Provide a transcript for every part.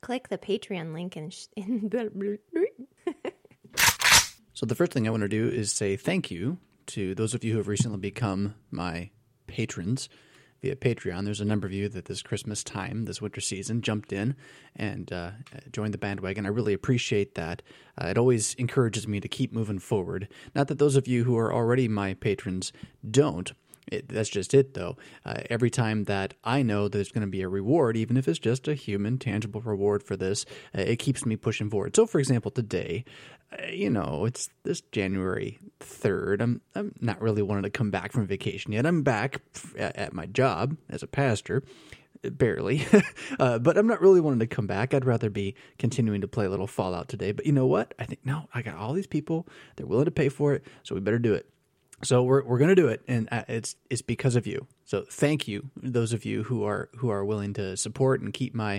click the Patreon link in So the first thing I want to do is say thank you to those of you who have recently become my patrons via Patreon. There's a number of you that this Christmas time, this winter season, jumped in and joined the bandwagon. I really appreciate that. It always encourages me to keep moving forward. Not that those of you who are already my patrons don't. That's just it, though. Every time that I know that there's going to be a reward, even if it's just a human, tangible reward for this, it keeps me pushing forward. So, for example, today, it's this January 3rd. I'm not really wanting to come back from vacation yet. I'm back at my job as a pastor, barely, but I'm not really wanting to come back. I'd rather be continuing to play a little Fallout today. But you know what? I think, no, I got all these people. They're willing to pay for it, so we better do it. So we're going to do it, and it's because of you. So thank you, those of you who are willing to support and keep my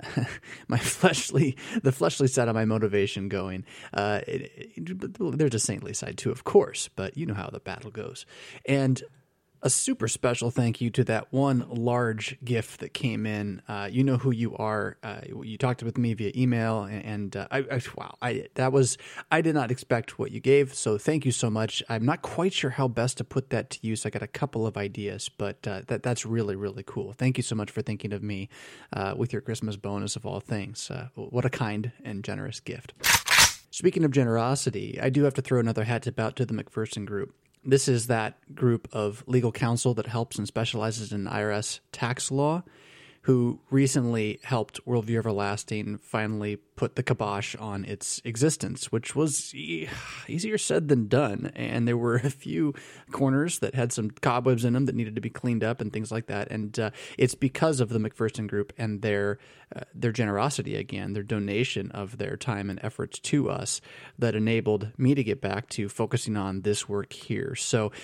fleshly side of my motivation going. There's a saintly side too, of course, but you know how the battle goes. And a super special thank you to that one large gift that came in. You know who you are. You talked with me via email, and I did not expect what you gave. So thank you so much. I'm not quite sure how best to put that to use. I got a couple of ideas, but that's really, really cool. Thank you so much for thinking of me with your Christmas bonus of all things. What a kind and generous gift. Speaking of generosity, I do have to throw another hat tip out to the McPherson Group. This is that group of legal counsel that helps and specializes in IRS tax law, who recently helped Worldview Everlasting finally put the kibosh on its existence, which was easier said than done. And there were a few corners that had some cobwebs in them that needed to be cleaned up and things like that. And it's because of the McPherson Group and their generosity, again, their donation of their time and efforts to us, that enabled me to get back to focusing on this work here. So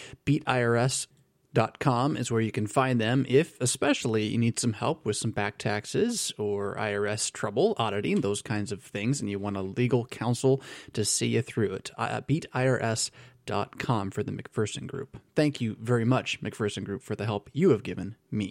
beatirs.com is where you can find them if especially you need some help with some back taxes or IRS trouble, auditing, those kinds of things, and you want a legal counsel to see you through it. beatirs.com for the McPherson Group. Thank you very much, McPherson Group, for the help you have given me.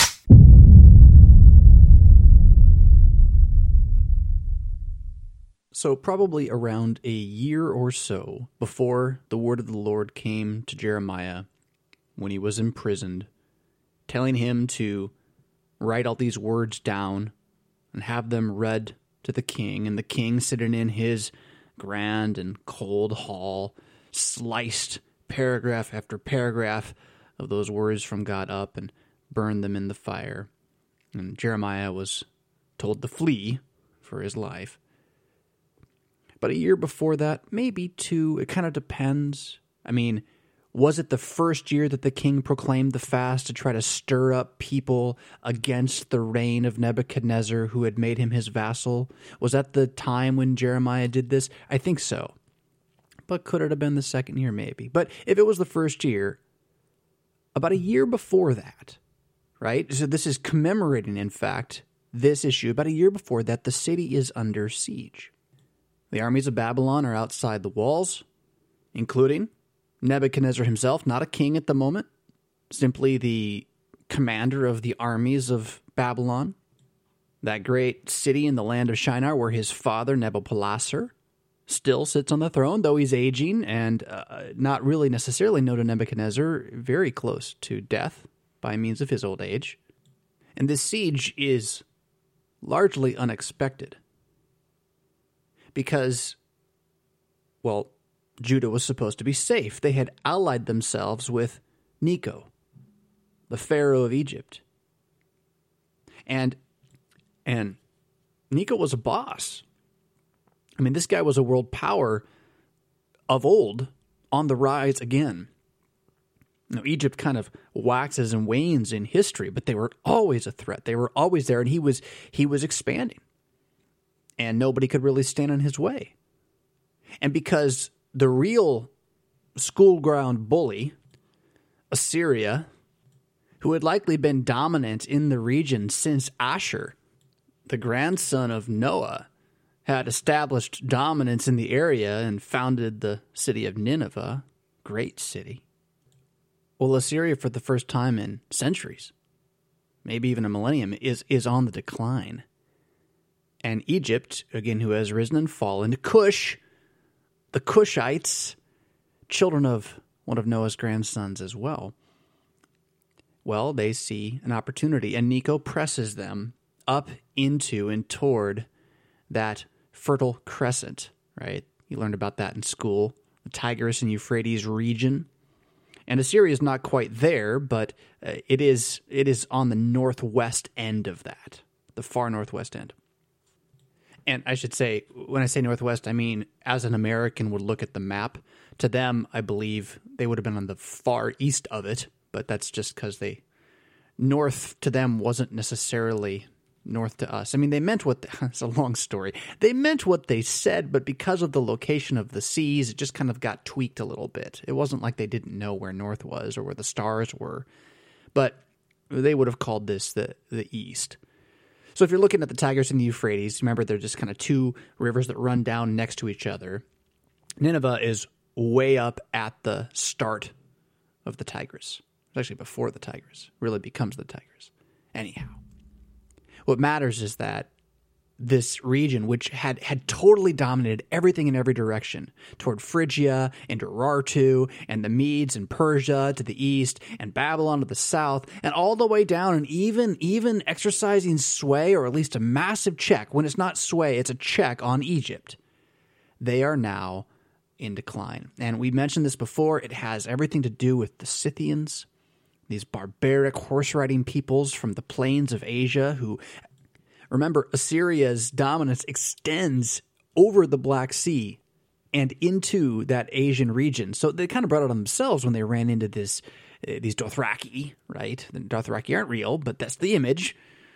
So probably around a year or so before the word of the Lord came to Jeremiah when he was imprisoned, telling him to write all these words down and have them read to the king, and the king sitting in his grand and cold hall, sliced paragraph after paragraph of those words from God up and burned them in the fire. And Jeremiah was told to flee for his life. But a year before that, maybe two, it kind of depends. I mean, was it the first year that the king proclaimed the fast to try to stir up people against the reign of Nebuchadnezzar, who had made him his vassal? Was that the time when Jeremiah did this? I think so. But could it have been the second year? Maybe. But if it was the first year, about a year before that, right? So this is commemorating, in fact, this issue. About a year before that, the city is under siege. The armies of Babylon are outside the walls, including Nebuchadnezzar himself, not a king at the moment, simply the commander of the armies of Babylon, that great city in the land of Shinar where his father, Nabopolassar, still sits on the throne, though he's aging and not really necessarily known to Nebuchadnezzar, very close to death by means of his old age. And this siege is largely unexpected because, well, Judah was supposed to be safe. They had allied themselves with Necho, the Pharaoh of Egypt. And Necho was a boss. I mean, this guy was a world power of old, on the rise again. Now, Egypt kind of waxes and wanes in history, but they were always a threat. They were always there, and he was expanding. And nobody could really stand in his way. And because the real school ground bully, Assyria, who had likely been dominant in the region since Ashur, the grandson of Noah, had established dominance in the area and founded the city of Nineveh, great city. Well, Assyria, for the first time in centuries, maybe even a millennium, is on the decline. and Egypt, again, who has risen and fallen. Cush, the Cushites, children of one of Noah's grandsons as well. Well, they see an opportunity, and Necho presses them up into and toward that fertile crescent, right? You learned about that in school, the Tigris and Euphrates region. And Assyria is not quite there, but it is on the northwest end of that, the far northwest end. And I should say, when I say northwest, I mean, as an American would look at the map, to them, I believe they would have been on the far east of it, but that's just because north to them wasn't necessarily north to us. I mean, they meant it's a long story. They meant what they said, but because of the location of the seas, it just kind of got tweaked a little bit. It wasn't like they didn't know where north was or where the stars were, but they would have called this the east. So if you're looking at the Tigris and the Euphrates, remember they're just kind of two rivers that run down next to each other. Nineveh is way up at the start of the Tigris. It's actually before the Tigris. Really becomes the Tigris. Anyhow, what matters is that this region, which had totally dominated everything in every direction, toward Phrygia and Urartu and the Medes and Persia to the east and Babylon to the south, and all the way down, and even exercising sway, or at least a massive check. When it's not sway, it's a check on Egypt. They are now in decline. And we mentioned this before. It has everything to do with the Scythians, these barbaric horse-riding peoples from the plains of Asia who, remember, Assyria's dominance extends over the Black Sea and into that Asian region. So they kind of brought it on themselves when they ran into these Dothraki, right? The Dothraki aren't real, but that's the image.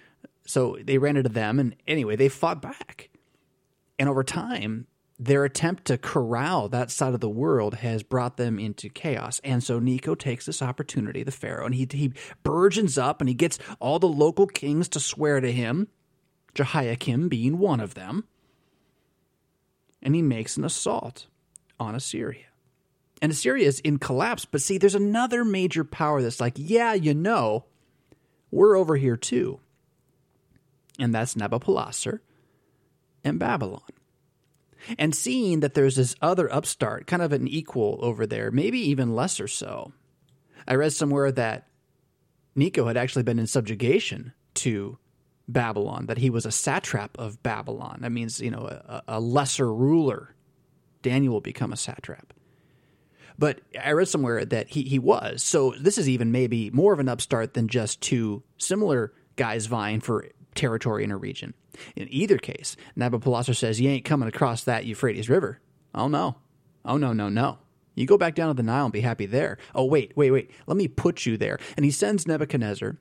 So they ran into them, and anyway, they fought back. And over time, their attempt to corral that side of the world has brought them into chaos. And so Necho takes this opportunity, the Pharaoh, and he burgeons up, and he gets all the local kings to swear to him, Jehoiakim being one of them, and he makes an assault on Assyria. And Assyria is in collapse, but see, there's another major power that's like, yeah, we're over here too. And that's Nabopolassar and Babylon. And seeing that there's this other upstart, kind of an equal over there, maybe even lesser so. I read somewhere that Necho had actually been in subjugation to Babylon, that he was a satrap of Babylon. That means, a lesser ruler. Daniel will become a satrap. But I read somewhere that he was. So this is even maybe more of an upstart than just two similar guys vying for territory in a region. In either case, Nabopolassar says, you ain't coming across that Euphrates River. Oh, no. Oh, no. You go back down to the Nile and be happy there. Oh, wait. Let me put you there. And he sends Nebuchadnezzar,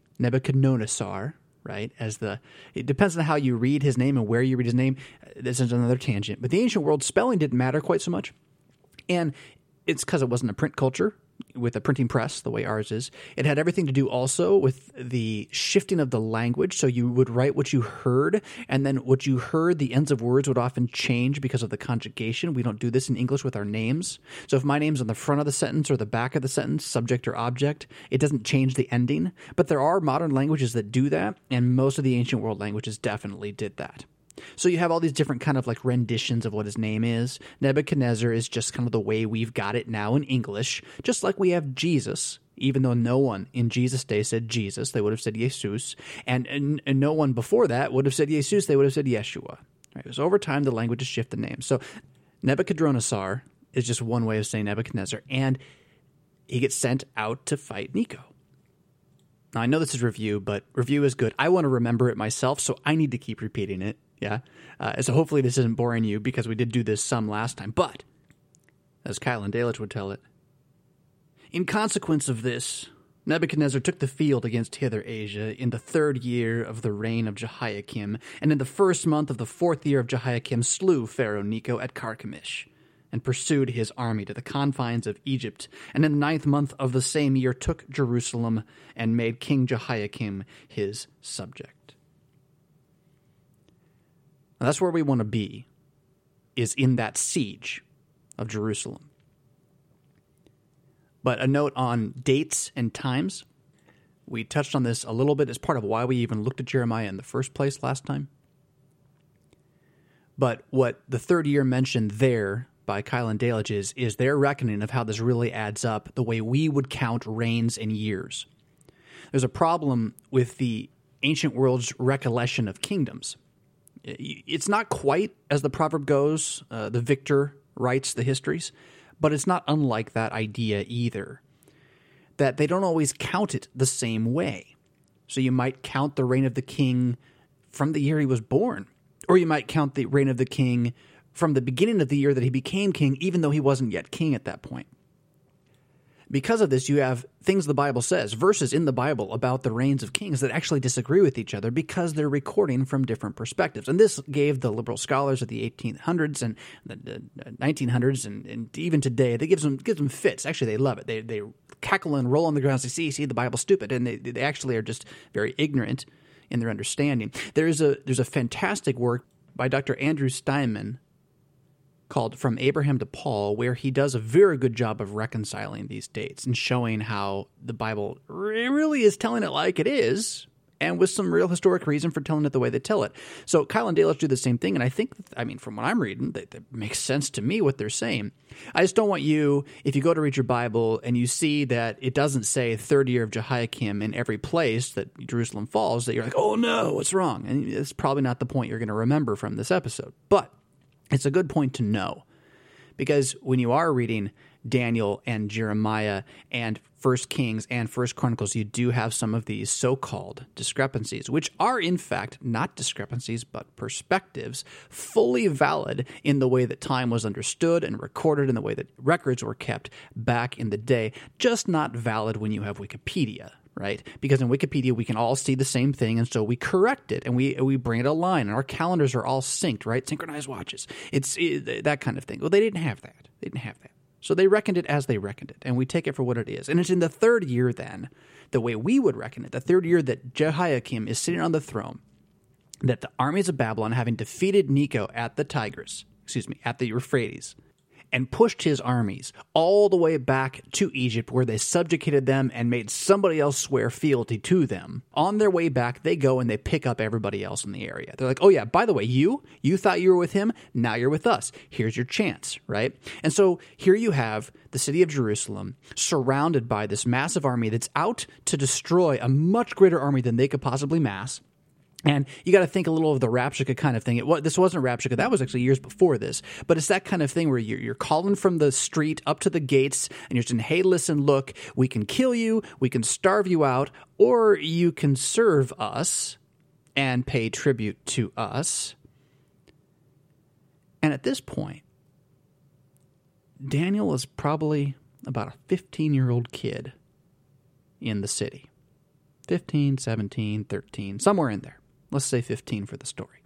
right? It depends on how you read his name and where you read his name. This is another tangent. But the ancient world, spelling didn't matter quite so much. And it's because it wasn't a print culture with a printing press the way ours is. It had everything to do also with the shifting of the language. So you would write what you heard, and then what you heard, the ends of words would often change because of the conjugation. We don't do this in English with our names. So if my name's on the front of the sentence or the back of the sentence, subject or object, it doesn't change the ending. But there are modern languages that do that, and most of the ancient world languages definitely did that. So you have all these different kind of like renditions of what his name is. Nebuchadnezzar is just kind of the way we've got it now in English, just like we have Jesus, even though no one in Jesus' day said Jesus. They would have said Jesus. And no one before that would have said Jesus. They would have said Yeshua. Right? So over time, the languages shift the name. So Nebuchadnezzar is just one way of saying Nebuchadnezzar. And he gets sent out to fight Necho. Now, I know this is review, but review is good. I want to remember it myself, so I need to keep repeating it. Yeah. So hopefully this isn't boring you, because we did do this some last time. But, as Kyle and Dalich would tell it, in consequence of this, Nebuchadnezzar took the field against Hither Asia in the 3rd year of the reign of Jehoiakim, and in the 1st month of the 4th year of Jehoiakim slew Pharaoh Necho at Carchemish, and pursued his army to the confines of Egypt, and in the 9th month of the same year took Jerusalem, and made King Jehoiakim his subject. Now, that's where we want to be, is in that siege of Jerusalem. But a note on dates and times. We touched on this a little bit as part of why we even looked at Jeremiah in the first place last time. But what the third year mentioned there by Kyle and Dalish is their reckoning of how this really adds up the way we would count reigns and years. There's a problem with the ancient world's recollection of kingdoms. It's not quite as the proverb goes, the victor writes the histories, but it's not unlike that idea either, that they don't always count it the same way. So you might count the reign of the king from the year he was born, or you might count the reign of the king from the beginning of the year that he became king, even though he wasn't yet king at that point. Because of this, you have things the Bible says, verses in the Bible about the reigns of kings that actually disagree with each other because they're recording from different perspectives. And this gave the liberal scholars of the 1800s and the 1900s and even today, they gives them fits. Actually, they love it. They cackle and roll on the ground and say, see, the Bible's stupid. And they actually are just very ignorant in their understanding. There's a fantastic work by Dr. Andrew Steinman called From Abraham to Paul, where he does a very good job of reconciling these dates and showing how the Bible really is telling it like it is, and with some real historic reason for telling it the way they tell it. So Kyle and Dalish do the same thing, and I think, from what I'm reading, that makes sense to me what they're saying. I just don't want you, if you go to read your Bible and you see that it doesn't say third year of Jehoiakim in every place that Jerusalem falls, that you're like, oh no, what's wrong? And it's probably not the point you're going to remember from this episode. But it's a good point to know, because when you are reading Daniel and Jeremiah and 1 Kings and 1 Chronicles, you do have some of these so-called discrepancies, which are in fact not discrepancies but perspectives, fully valid in the way that time was understood and recorded, in the way that records were kept back in the day, just not valid when you have Wikipedia. Right? Because in Wikipedia, we can all see the same thing, and so we correct it, and we bring it a line, and our calendars are all synced, right? Synchronized watches. It's that kind of thing. Well, they didn't have that. So they reckoned it as they reckoned it, and we take it for what it is. And it's in the third year then, the way we would reckon it, the third year that Jehoiakim is sitting on the throne, that the armies of Babylon, having defeated Necho at the Euphrates, and pushed his armies all the way back to Egypt, where they subjugated them and made somebody else swear fealty to them. On their way back, they go and they pick up everybody else in the area. They're like, oh yeah, by the way, you thought you were with him, now you're with us. Here's your chance, right? And so here you have the city of Jerusalem surrounded by this massive army that's out to destroy a much greater army than they could possibly mass. And you got to think a little of the Rapshakeh kind of thing. This wasn't Rapshakeh. That was actually years before this. But it's that kind of thing where you're calling from the street up to the gates, and you're saying, hey, listen, look, we can kill you, we can starve you out, or you can serve us and pay tribute to us. And at this point, Daniel is probably about a 15-year-old kid in the city. 15, 17, 13, somewhere in there. Let's say 15 for the story.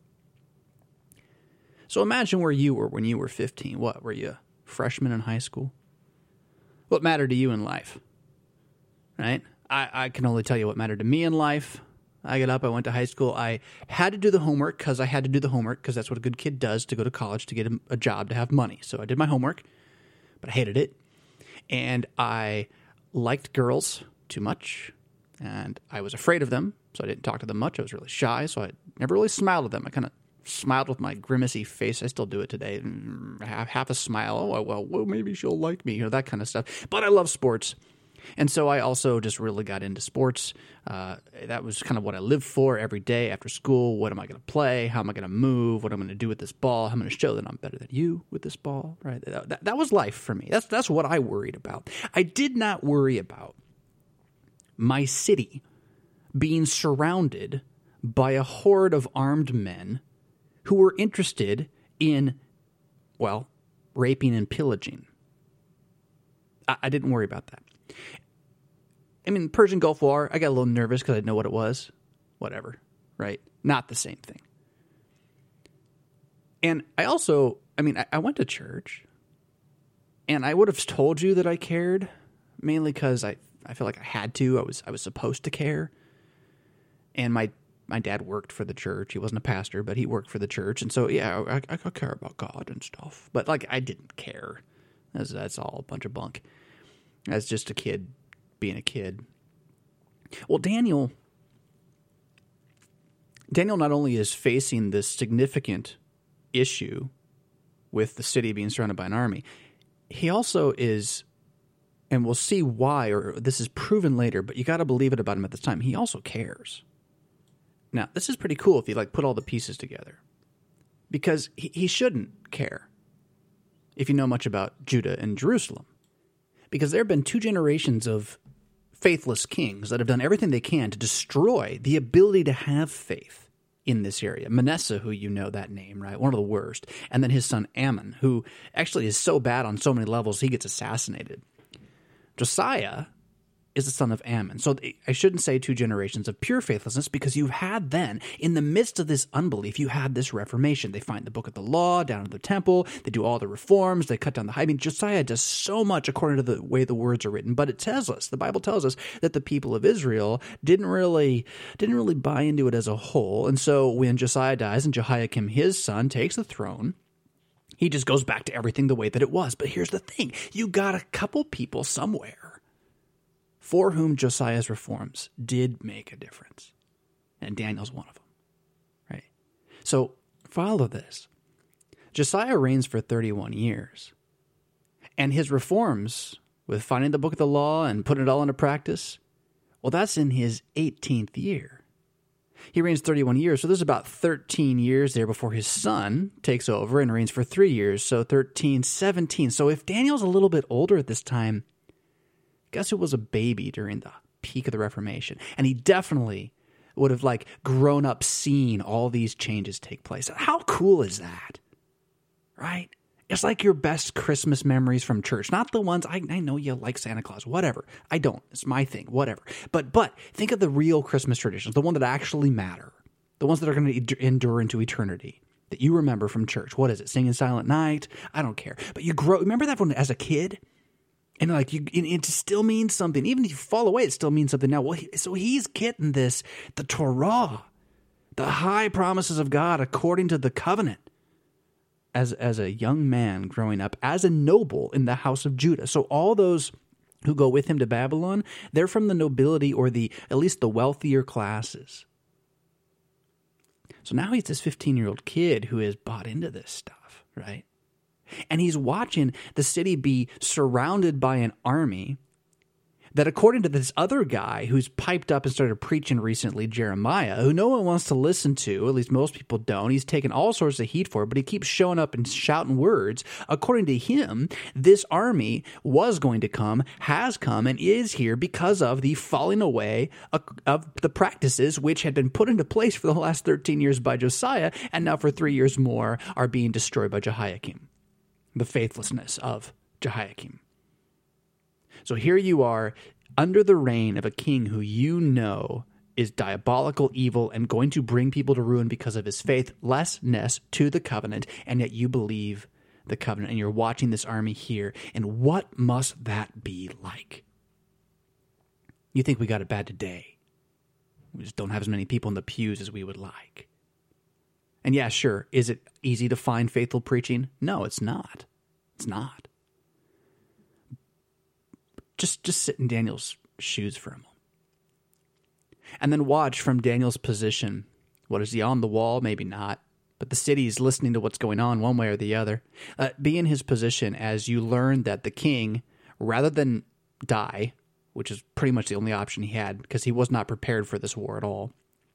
So imagine where you were when you were 15. What, were you a freshman in high school? What mattered to you in life? Right? I can only tell you what mattered to me in life. I got up, I went to high school. I had to do the homework because I had to do the homework because that's what a good kid does to go to college, to get a job, to have money. So I did my homework, but I hated it. And I liked girls too much, and I was afraid of them. So I didn't talk to them much. I was really shy, so I never really smiled at them. I kind of smiled with my grimacy face. I still do it today. Half a smile. Oh, well, maybe she'll like me. That kind of stuff. But I love sports. And so I also just really got into sports. That was kind of what I lived for every day after school. What am I going to play? How am I going to move? What am I going to do with this ball? How am I going to show that I'm better than you with this ball? Right? That was life for me. That's what I worried about. I did not worry about my city being surrounded by a horde of armed men who were interested in, well, raping and pillaging. I didn't worry about that. I mean, Persian Gulf War, I got a little nervous because I didn't know what it was. Whatever, right? Not the same thing. And I also, I went to church, and I would have told you that I cared, mainly because I feel like I had to. I was supposed to care. And my dad worked for the church. He wasn't a pastor, but he worked for the church. And so, yeah, I care about God and stuff. But, I didn't care. That's all a bunch of bunk. As just a kid being a kid. Well, Daniel not only is facing this significant issue with the city being surrounded by an army. He also is, and we'll see why, or this is proven later, but you got to believe it about him at the time. He also cares. Now, this is pretty cool if you put all the pieces together, because he shouldn't care if you know much about Judah and Jerusalem, because there have been 2 generations of faithless kings that have done everything they can to destroy the ability to have faith in this area. Manasseh, who you know that name, right? One of the worst. And then his son Ammon, who actually is so bad on so many levels, he gets assassinated. Josiah is the son of Ammon. So I shouldn't say 2 generations of pure faithlessness, because you had then, in the midst of this unbelief, you had this reformation. They find the book of the law down in the temple. They do all the reforms. They cut down the high. I mean, Josiah does so much according to the way the words are written. But it tells us, the Bible tells us, that the people of Israel didn't really buy into it as a whole. And so when Josiah dies and Jehoiakim, his son, takes the throne, he just goes back to everything the way that it was. But here's the thing. You got a couple people somewhere for whom Josiah's reforms did make a difference. And Daniel's one of them, right? So follow this. Josiah reigns for 31 years. And his reforms, with finding the book of the law and putting it all into practice, well, that's in his 18th year. He reigns 31 years, so there's about 13 years there before his son takes over and reigns for 3 years, so 13, 17. So if Daniel's a little bit older at this time, guess who was a baby during the peak of the Reformation? And he definitely would have grown up seeing all these changes take place. How cool is that? Right? It's like your best Christmas memories from church. Not the ones, I know you like Santa Claus, whatever. I don't. It's my thing, whatever. But think of the real Christmas traditions, the ones that actually matter, the ones that are going to endure into eternity, that you remember from church. What is it? Singing Silent Night? I don't care. But you grow, remember that one as a kid? And it still means something. Even if you fall away, it still means something now. Well, so he's getting this, the Torah, the high promises of God according to the covenant, as a young man growing up, as a noble in the house of Judah. So all those who go with him to Babylon, they're from the nobility, or at least the wealthier classes. So now he's this 15-year-old kid who has bought into this stuff, right? And he's watching the city be surrounded by an army that, according to this other guy who's piped up and started preaching recently, Jeremiah, who no one wants to listen to, at least most people don't. He's taken all sorts of heat for it, but he keeps showing up and shouting words. According to him, this army was going to come, has come, and is here because of the falling away of the practices which had been put into place for the last 13 years by Josiah, and now for 3 years more are being destroyed by Jehoiakim. The faithlessness of Jehoiakim. So here you are under the reign of a king who you know is diabolical, evil, and going to bring people to ruin because of his faithlessness to the covenant, and yet you believe the covenant, and you're watching this army here. And what must that be like? You think we got it bad today. We just don't have as many people in the pews as we would like. And yeah, sure, is it easy to find faithful preaching? No, it's not. It's not. Just sit in Daniel's shoes for a moment. And then watch from Daniel's position. What is he, on the wall? Maybe not. But the city's listening to what's going on one way or the other. Be in his position as you learn that the king, rather than die, which is pretty much the only option he had because he was not prepared for this war at all,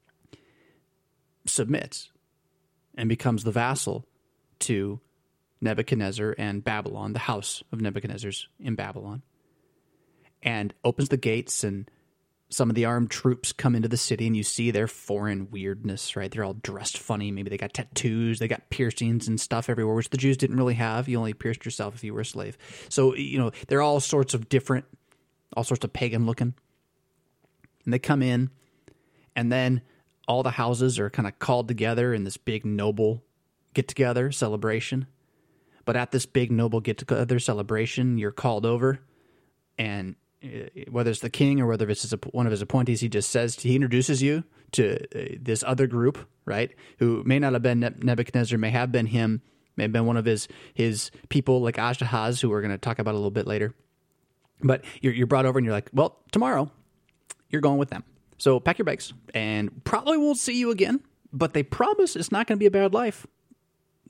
submits and becomes the vassal to Nebuchadnezzar and Babylon, the house of Nebuchadnezzar's in Babylon, and opens the gates, and some of the armed troops come into the city, and you see their foreign weirdness, right? They're all dressed funny. Maybe they got tattoos, they got piercings and stuff everywhere, which the Jews didn't really have. You only pierced yourself if you were a slave. So, they're all sorts of different, all sorts of pagan looking. And they come in, and then all the houses are kind of called together in this big noble get-together celebration. But at this big noble get-together celebration, you're called over, and whether it's the king or whether it's one of his appointees, he introduces you to this other group, right, who may not have been Nebuchadnezzar, may have been him, may have been one of his people like Ashahaz, who we're going to talk about a little bit later. But you're brought over and you're like, well, tomorrow you're going with them. So pack your bags and probably won't see you again, but they promise it's not going to be a bad life.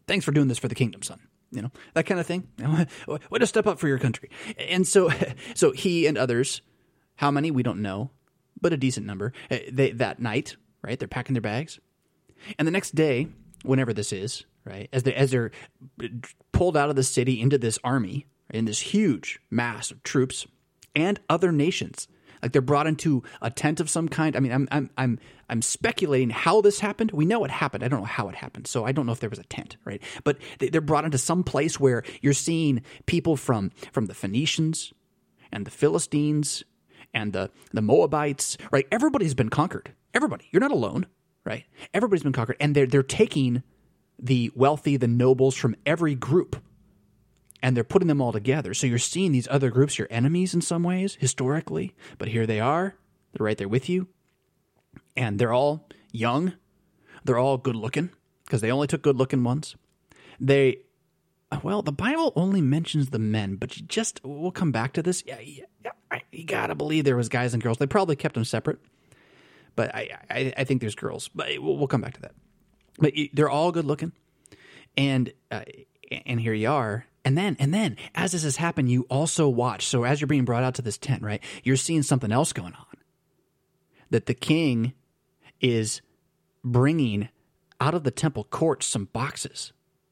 Thanks for doing this for the kingdom, son. That kind of thing. Way to step up for your country. And so he and others, how many, we don't know, but a decent number, that night, right, they're packing their bags. And the next day, whenever this is, right, as they're pulled out of the city into this army, in this huge mass of troops and other nations, like they're brought into a tent of some kind. I mean, I'm speculating how this happened. We know it happened. I don't know how it happened, so I don't know if there was a tent, right? But they're brought into some place where you're seeing people from the Phoenicians and the Philistines and the Moabites, right? Everybody's been conquered. Everybody. You're not alone, right? Everybody's been conquered, and they're taking the wealthy, the nobles from every group, and they're putting them all together. So you're seeing these other groups, your enemies in some ways, historically, but here they are. They're right there with you. And they're all young. They're all good-looking, because they only took good-looking ones. The Bible only mentions the men, but we'll come back to this. Yeah, you gotta believe there was guys and girls. They probably kept them separate, but I think there's girls. But we'll come back to that. But they're all good-looking, and here you are. And then, as this has happened, you also watch. So as you're being brought out to this tent, right, you're seeing something else going on. That the king is bringing out of the temple courts some boxes.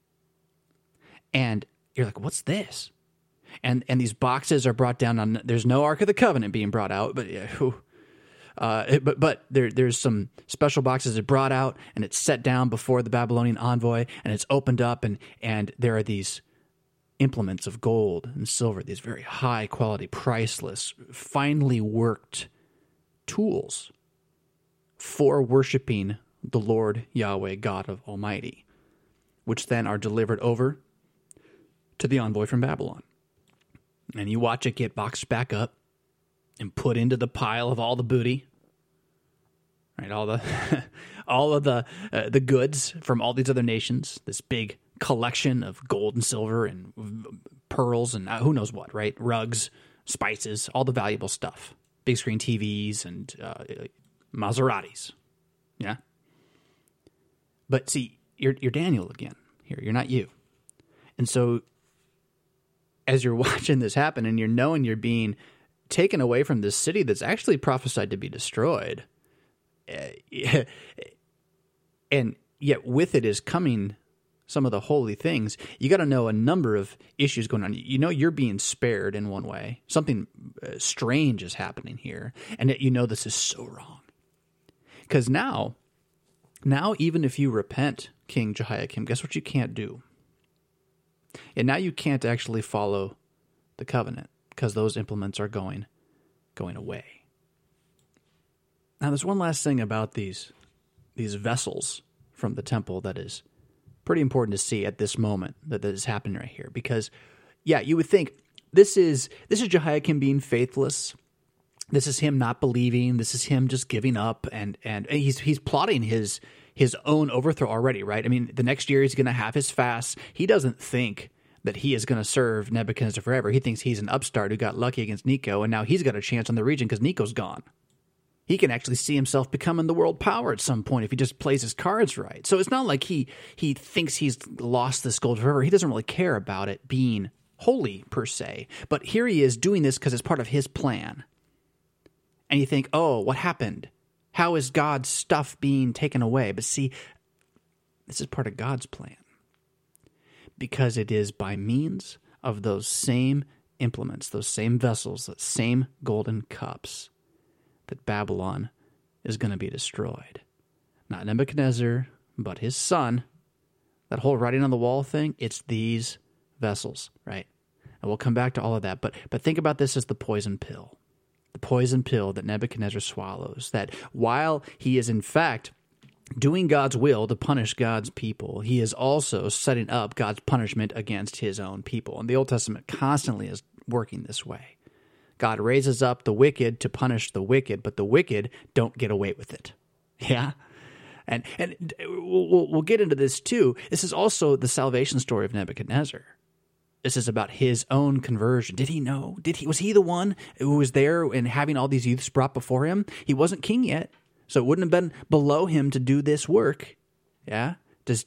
And you're like, what's this? And these boxes are brought down on, there's no Ark of the Covenant being brought out, but there's some special boxes that brought out, and it's set down before the Babylonian envoy, and it's opened up, and there are these implements of gold and silver, these very high quality, priceless, finely worked tools for worshiping the Lord Yahweh, God of Almighty, which then are delivered over to the envoy from Babylon. And you watch it get boxed back up and put into the pile of all the booty, right? All of the goods from all these other nations, this big collection of gold and silver and pearls and who knows what, right? Rugs, spices, all the valuable stuff. Big screen TVs and Maseratis. Yeah? But see, you're Daniel again here. You're not you. And so as you're watching this happen and you're knowing you're being taken away from this city that's actually prophesied to be destroyed, and yet with it is coming some of the holy things, you got to know a number of issues going on. You know you're being spared in one way. Something strange is happening here, and yet you know this is so wrong. Because now even if you repent, King Jehoiakim, guess what you can't do? And now you can't actually follow the covenant because those implements are going away. Now there's one last thing about these vessels from the temple that is pretty important to see at this moment that is happening right here. Because, yeah, you would think this is Jehoiakim being faithless. This is him not believing. This is him just giving up, and he's plotting his own overthrow already, right? I mean, the next year he's going to have his fast. He doesn't think that he is going to serve Nebuchadnezzar forever. He thinks he's an upstart who got lucky against Necho, and now he's got a chance on the region because Necho's gone. He can actually see himself becoming the world power at some point if he just plays his cards right. So it's not like he thinks he's lost this gold forever. He doesn't really care about it being holy per se. But here he is doing this because it's part of his plan. And you think, oh, what happened? How is God's stuff being taken away? But see, this is part of God's plan. Because it is by means of those same implements, those same vessels, those same golden cups, that Babylon is going to be destroyed. Not Nebuchadnezzar, but his son. That whole writing on the wall thing, it's these vessels, right? And we'll come back to all of that. But think about this as the poison pill. The poison pill that Nebuchadnezzar swallows. That while he is in fact doing God's will to punish God's people, he is also setting up God's punishment against his own people. And the Old Testament constantly is working this way. God raises up the wicked to punish the wicked, but the wicked don't get away with it. Yeah? And we'll get into this too. This is also the salvation story of Nebuchadnezzar. This is about his own conversion. Did he know? Was he the one who was there and having all these youths brought before him? He wasn't king yet, so it wouldn't have been below him to do this work. Yeah? Just to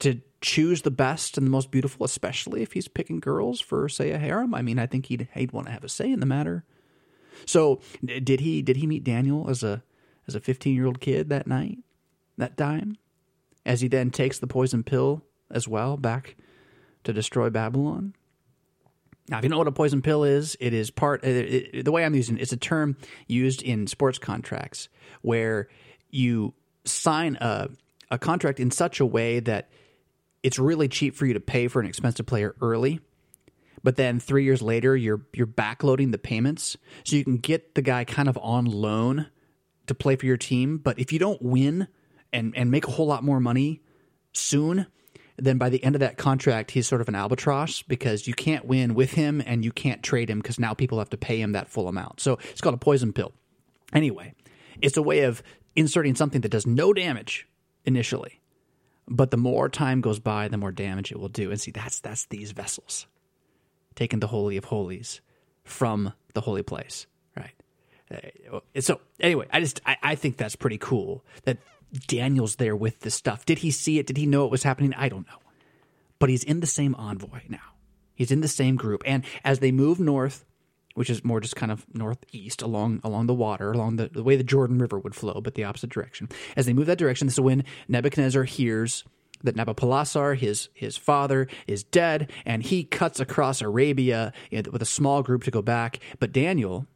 choose the best and the most beautiful, especially if he's picking girls for, say, a harem. I mean, I think he'd want to have a say in the matter. So did he meet Daniel as a 15-year-old kid that night, that time, as he then takes the poison pill as well back to destroy Babylon? Now, if you know what a poison pill is, it is the way I'm using it, it's a term used in sports contracts where you sign a contract in such a way that it's really cheap for you to pay for an expensive player early, but then 3 years later, you're backloading the payments so you can get the guy kind of on loan to play for your team. But if you don't win and make a whole lot more money soon, then by the end of that contract, he's sort of an albatross because you can't win with him and you can't trade him because now people have to pay him that full amount. So it's called a poison pill. Anyway, it's a way of inserting something that does no damage initially, but the more time goes by, the more damage it will do. And see, that's these vessels taking the Holy of Holies from the holy place, right? So anyway, I think that's pretty cool that Daniel's there with this stuff. Did he see it? Did he know it was happening? I don't know. But he's in the same envoy now. He's in the same group. And as they move north, which is more just kind of northeast along the water, along the way the Jordan River would flow, but the opposite direction. As they move that direction, this is when Nebuchadnezzar hears that Nabopolassar, his father, is dead, and he cuts across Arabia with a small group to go back. But Daniel's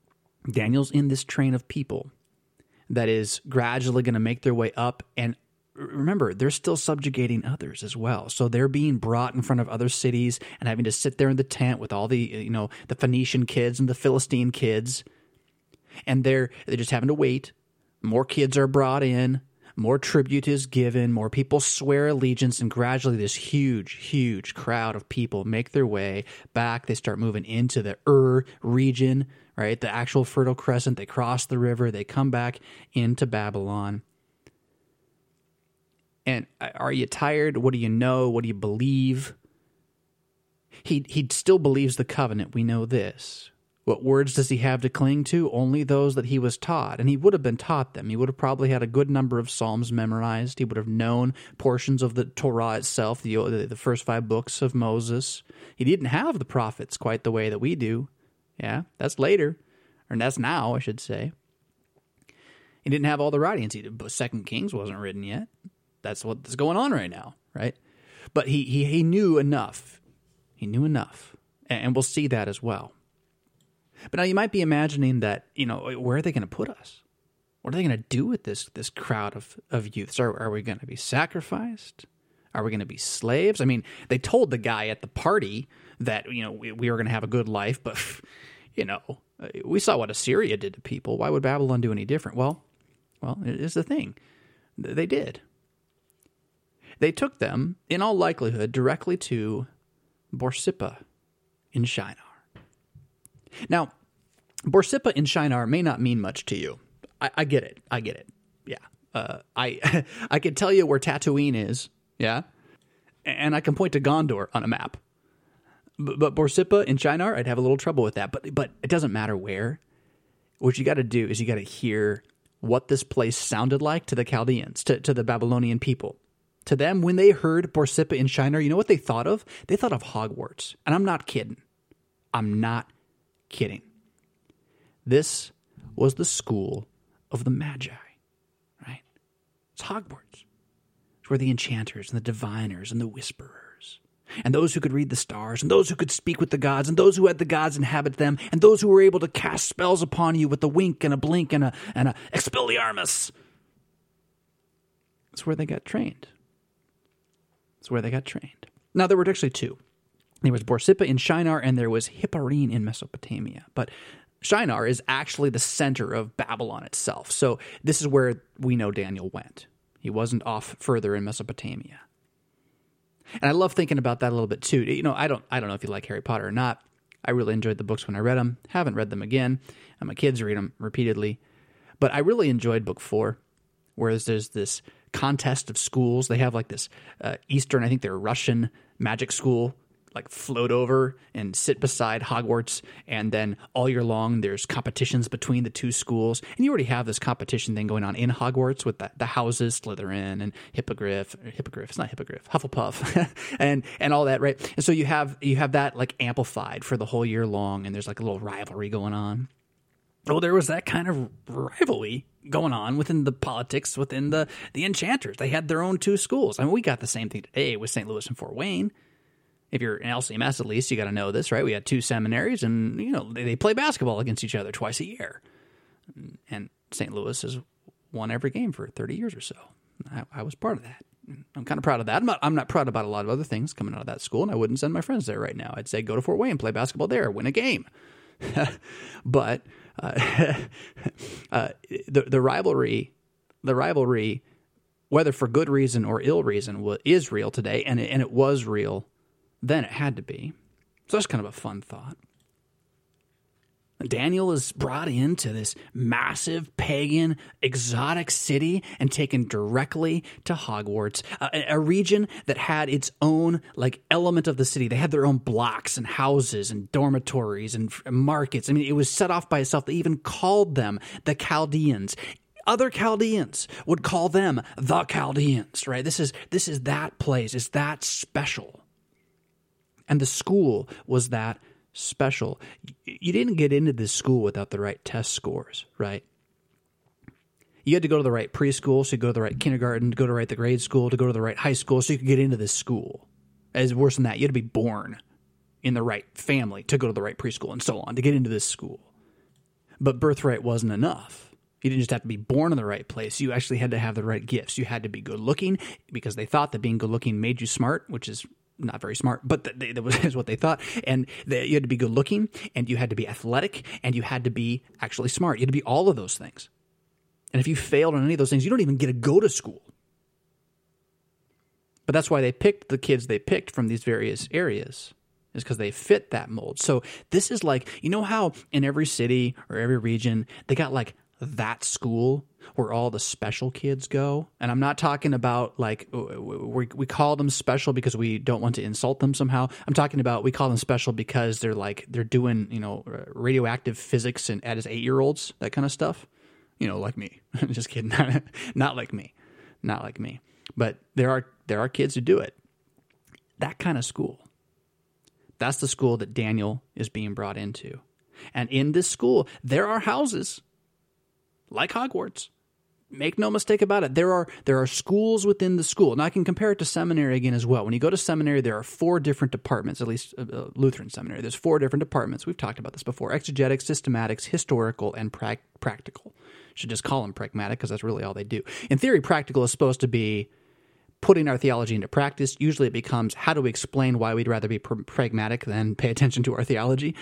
in this train of people that is gradually going to make their way up. And remember, they're still subjugating others as well. So they're being brought in front of other cities and having to sit there in the tent with all the, the Phoenician kids and the Philistine kids. And they're just having to wait. More kids are brought in. More tribute is given. More people swear allegiance. And gradually this huge, huge crowd of people make their way back. They start moving into the region, right? The actual Fertile Crescent. They cross the river. They come back into Babylon. And are you tired? What do you know? What do you believe? He still believes the covenant. We know this. What words does he have to cling to? Only those that he was taught. And he would have been taught them. He would have probably had a good number of Psalms memorized. He would have known portions of the Torah itself, the first 5 books of Moses. He didn't have the prophets quite the way that we do. Yeah, that's later. Or that's now, I should say. He didn't have all the writings. 2 Kings wasn't written yet. That's what's going on right now, right? But he knew enough. He knew enough. And we'll see that as well. But now you might be imagining that, where are they going to put us? What are they going to do with this crowd of youths? Are we going to be sacrificed? Are we going to be slaves? I mean, they told the guy at the party that, we were going to have a good life, but, we saw what Assyria did to people. Why would Babylon do any different? Well, it's the thing. They did. They took them, in all likelihood, directly to Borsippa in Shinar. Now, Borsippa in Shinar may not mean much to you. I get it. Yeah. I can tell you where Tatooine is, yeah? And I can point to Gondor on a map. But Borsippa in Shinar, I'd have a little trouble with that. But it doesn't matter where. What you got to do is you got to hear what this place sounded like to the Chaldeans, to the Babylonian people. To them, when they heard Borsippa in Shinar, you know what they thought of? They thought of Hogwarts. And I'm not kidding. This was the school of the Magi, right? It's Hogwarts. It's where the enchanters and the diviners and the whisperers and those who could read the stars and those who could speak with the gods and those who had the gods inhabit them and those who were able to cast spells upon you with a wink and a blink and a Expelliarmus. It's where they got trained. Now, there were actually 2. There was Borsippa in Shinar, and there was Hipparine in Mesopotamia. But Shinar is actually the center of Babylon itself. So this is where we know Daniel went. He wasn't off further in Mesopotamia. And I love thinking about that a little bit too. I don't know if you like Harry Potter or not. I really enjoyed the books when I read them. Haven't read them again. And my kids read them repeatedly. But I really enjoyed book 4, whereas there's this contest of schools. They have like this Eastern, I think they're Russian magic school like float over and sit beside Hogwarts, and then all year long there's competitions between the two schools, and you already have this competition thing going on in Hogwarts with the houses, Slytherin and Hippogriff, it's not Hippogriff, Hufflepuff, and all that, right? And so you have that like amplified for the whole year long, and there's like a little rivalry going on. Well, there was that kind of rivalry going on within the politics, within the Enchanters. They had their own two schools. I mean, we got the same thing today with St. Louis and Fort Wayne. If you're in LCMS, at least, you got to know this, right? We had two seminaries, and they play basketball against each other twice a year. And St. Louis has won every game for 30 years or so. I was part of that. I'm kind of proud of that. I'm not proud about a lot of other things coming out of that school, and I wouldn't send my friends there right now. I'd say go to Fort Wayne, play basketball there, win a game. But the rivalry, whether for good reason or ill reason, is real today, and it was real then. It had to be. So that's kind of a fun thought. Daniel is brought into this massive, pagan, exotic city and taken directly to Hogwarts, a region that had its own like element of the city. They had their own blocks and houses and dormitories and markets. I mean, it was set off by itself. They even called them the Chaldeans. Other Chaldeans would call them the Chaldeans, right? This is that place. It's that special. And the school was that special. You didn't get into this school without the right test scores, right? You had to go to the right preschool, so you go to the right kindergarten, to go to the grade school, to go to the right high school, so you could get into this school. As worse than that, you had to be born in the right family to go to the right preschool and so on, to get into this school. But birthright wasn't enough. You didn't just have to be born in the right place. You actually had to have the right gifts. You had to be good looking, because they thought that being good looking made you smart, which is not very smart, but that was what they thought. And you had to be good looking, and you had to be athletic, and you had to be actually smart. You had to be all of those things. And if you failed on any of those things, you don't even get to go to school. But that's why they picked the kids they picked from these various areas, is because they fit that mold. So this is like, you know how in every city or every region, they got like that school where all the special kids go? And I'm not talking about like we call them special because we don't want to insult them somehow. I'm talking about we call them special because they're doing, radioactive physics and as 8-year-olds, that kind of stuff. Like me. Just kidding. Not like me. Not like me. But there are kids who do it. That kind of school. That's the school that Daniel is being brought into. And in this school, there are houses like Hogwarts. Make no mistake about it. There are schools within the school. Now, I can compare it to seminary again as well. When you go to seminary, there are 4 different departments, at least Lutheran seminary. There's 4 different departments. We've talked about this before. Exegetics, systematics, historical, and practical. Should just call them pragmatic because that's really all they do. In theory, practical is supposed to be putting our theology into practice. Usually it becomes, how do we explain why we'd rather be pragmatic than pay attention to our theology?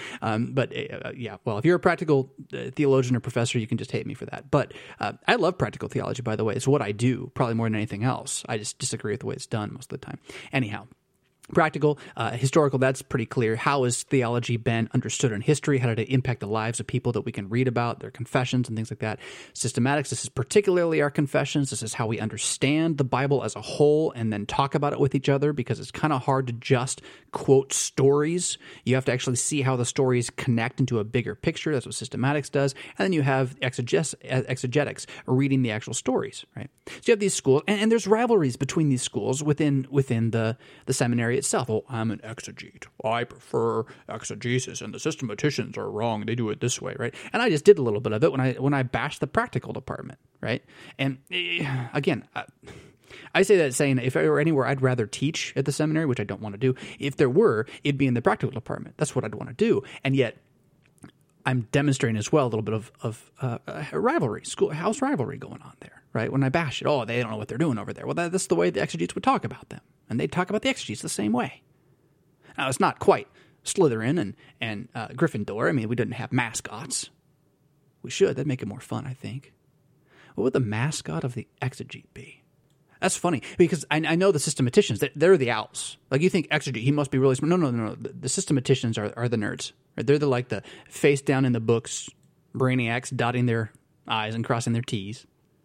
If you're a practical theologian or professor, you can just hate me for that. But I love practical theology, by the way. It's what I do, probably more than anything else. I just disagree with the way it's done most of the time. Anyhow. Practical, historical, that's pretty clear. How has theology been understood in history? How did it impact the lives of people that we can read about, their confessions and things like that? Systematics, this is particularly our confessions. This is how we understand the Bible as a whole and then talk about it with each other, because it's kind of hard to just quote stories. You have to actually see how the stories connect into a bigger picture. That's what systematics does. And then you have exegetics, reading the actual stories, right? So you have these schools, and there's rivalries between these schools within the seminary itself. Oh, I'm an exegete. I prefer exegesis, and the systematicians are wrong. They do it this way, right? And I just did a little bit of it when I bashed the practical department, right? And again, I say that saying if I were anywhere I'd rather teach at the seminary, which I don't want to do. If there were, it'd be in the practical department. That's what I'd want to do. And yet, I'm demonstrating as well a little bit of rivalry, schoolhouse rivalry going on there, right? When I bash it, oh, they don't know what they're doing over there. Well, that's the way the exegetes would talk about them. And they'd talk about the exegetes the same way. Now, it's not quite Slytherin and Gryffindor. I mean, we didn't have mascots. We should. That'd make it more fun, I think. What would the mascot of the exegete be? That's funny, because I know the systematicians, they're the owls. Like, you think exegete, he must be really smart. No. The systematicians are the nerds. Right? They're the face down in the books, brainiacs dotting their I's and crossing their T's.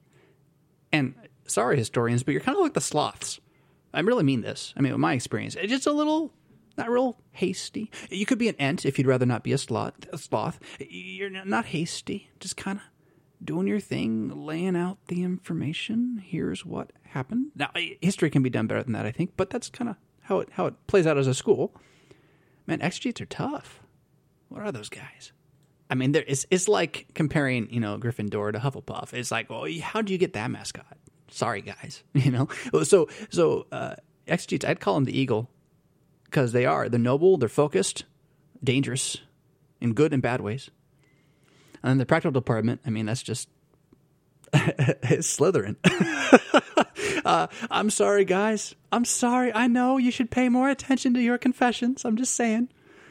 And sorry, historians, but you're kind of like the sloths. I really mean this. I mean, with my experience, it's just a little Not real hasty. You could be an ent if you'd rather not be a sloth. You're not hasty. Just kind of doing your thing, laying out the information. Here's what happened. Now, history can be done better than that, I think, but that's kind of how it plays out as a school. Man, exegetes are tough. What are those guys? I mean, it's like comparing, Gryffindor to Hufflepuff. It's like, well, how'd you get that mascot? Sorry, guys. So exegetes, I'd call them the eagle because they're noble, they're focused, dangerous in good and bad ways. And then the practical department, I mean, that's just it's Slytherin. I'm sorry, guys. I'm sorry. I know you should pay more attention to your confessions. I'm just saying.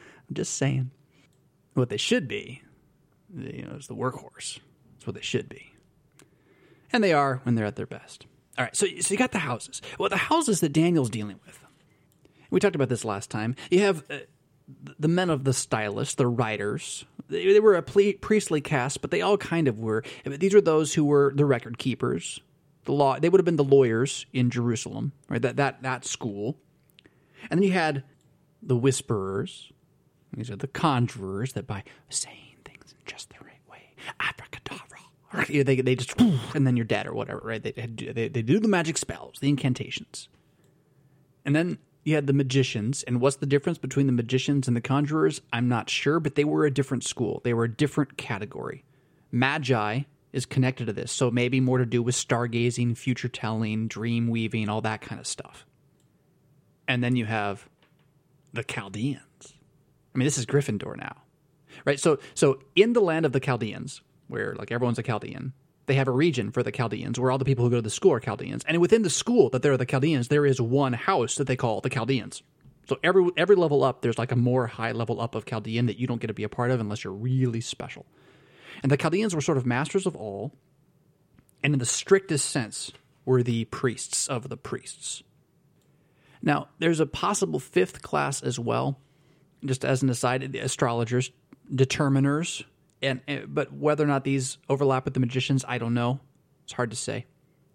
What they should be, is the workhorse. That's what they should be. And they are when they're at their best. All right, so you got the houses. Well, the houses that Daniel's dealing with. We talked about this last time. You have the men of the stylists, the writers. They were a priestly caste, but they all kind of were. These were those who were the record keepers. They would have been the lawyers in Jerusalem, right? That school. And then you had the whisperers. These are the conjurers that by saying things in just the right way, abracadabra, they just, and then you're dead or whatever, right? They do the magic spells, the incantations. And then you had the magicians. And what's the difference between the magicians and the conjurers? I'm not sure, but they were a different school. They were a different category. Magi is connected to this, so maybe more to do with stargazing, future telling, dream weaving, all that kind of stuff. And then you have the Chaldeans. I mean, this is Gryffindor now, right? So in the land of the Chaldeans, where like everyone's a Chaldean, they have a region for the Chaldeans where all the people who go to the school are Chaldeans. And within the school that they're the Chaldeans, there is one house that they call the Chaldeans. So every level up, there's like a more high level up of Chaldean that you don't get to be a part of unless you're really special. And the Chaldeans were sort of masters of all, and in the strictest sense were the priests of the priests. Now, there's a possible fifth class as well, just as an aside, the astrologers, determiners, but whether or not these overlap with the magicians, I don't know. It's hard to say.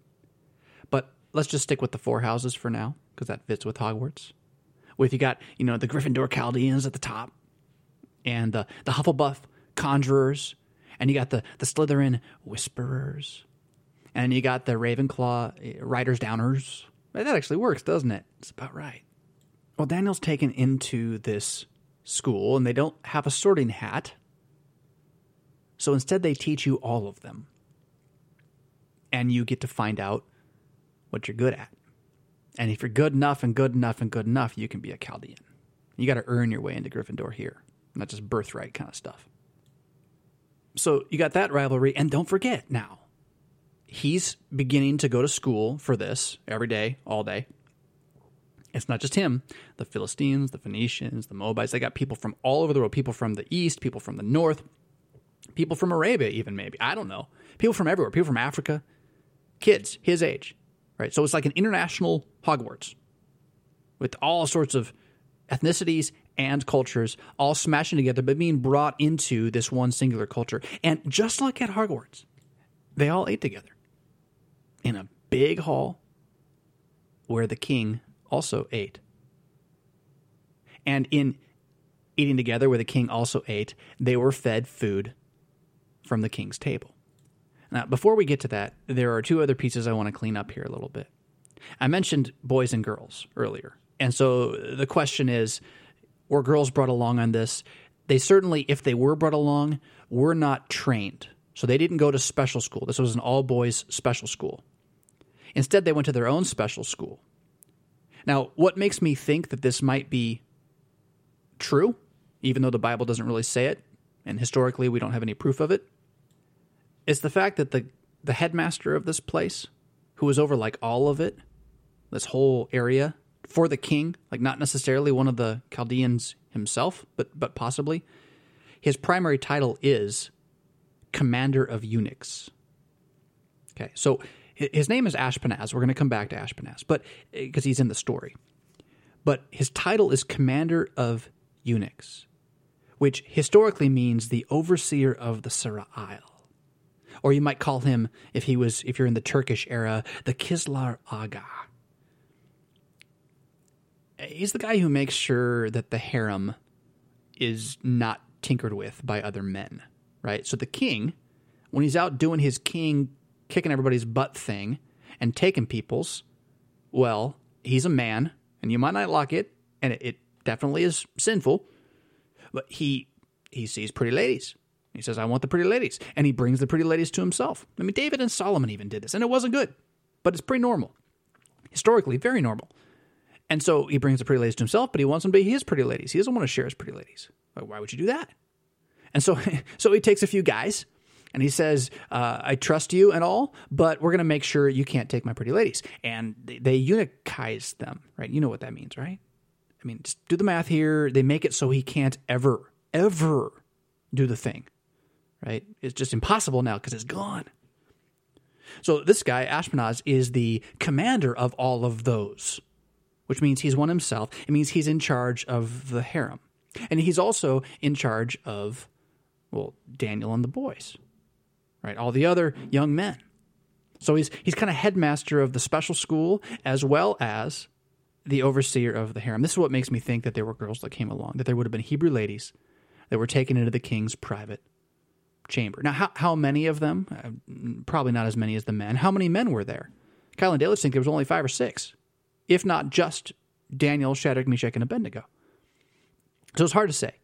But let's just stick with the four houses for now, because that fits with Hogwarts. With you got, the Gryffindor Chaldeans at the top, and the Hufflepuff conjurers, and you got the Slytherin whisperers, and you got the Ravenclaw riders downers. That actually works, doesn't it? It's about right. Well, Daniel's taken into this school, and they don't have a sorting hat. So instead, they teach you all of them. And you get to find out what you're good at. And if you're good enough and good enough and good enough, you can be a Chaldean. You got to earn your way into Gryffindor here, not just birthright kind of stuff. So you got that rivalry, and don't forget now, he's beginning to go to school for this every day, all day. It's not just him. The Philistines, the Phoenicians, the Moabites, they got people from all over the world, people from the east, people from the north, people from Arabia even maybe. I don't know. People from everywhere, people from Africa, kids his age, right? So it's like an international Hogwarts with all sorts of ethnicities and cultures all smashing together, but being brought into this one singular culture. And just like at Hogwarts, they all ate together in a big hall where the king also ate. And in eating together where the king also ate, they were fed food from the king's table. Now, before we get to that, there are two other pieces I want to clean up here a little bit. I mentioned boys and girls earlier. And so the question is, were girls brought along on this? They certainly, if they were brought along, were not trained. So they didn't go to special school. This was an all-boys special school. Instead, they went to their own special school. Now, what makes me think that this might be true, even though the Bible doesn't really say it, and historically we don't have any proof of it, is the fact that the headmaster of this place, who was over like all of it, this whole area, for the king, like not necessarily one of the Chaldeans himself, but possibly, his primary title is Commander of Eunuchs. Okay, so his name is Ashpenaz. We're going to come back to Ashpenaz, but because he's in the story. But his title is Commander of Eunuchs, which historically means the overseer of the Sarail. Or you might call him, if you're in the Turkish era, the Kislar Aga. He's the guy who makes sure that the harem is not tinkered with by other men, right? So the king, when he's out doing his king kicking everybody's butt thing and taking people's, well, he's a man, and you might not like it, and it definitely is sinful, but he sees pretty ladies. He says, I want the pretty ladies, and he brings the pretty ladies to himself. I mean, David and Solomon even did this, and it wasn't good, but it's pretty normal. Historically, very normal. And so he brings the pretty ladies to himself, but he wants them to be his pretty ladies. He doesn't want to share his pretty ladies. Why would you do that? And so he takes a few guys, and he says, I trust you and all, but we're going to make sure you can't take my pretty ladies. And they eunuchize them, right? You know what that means, right? I mean, just do the math here. They make it so he can't ever do the thing, right? It's just impossible now because it's gone. So this guy, Ashpenaz, is the commander of all of those, which means he's one himself. It means he's in charge of the harem. And he's also in charge of, well, Daniel and the boys, right? All the other young men. So he's kind of headmaster of the special school as well as the overseer of the harem. This is what makes me think that there were girls that came along, that there would have been Hebrew ladies that were taken into the king's private chamber. Now, how many of them? Probably not as many as the men. How many men were there? Kyle and Dale think there was only 5 or 6, if not just Daniel, Shadrach, Meshach, and Abednego. So it's hard to say.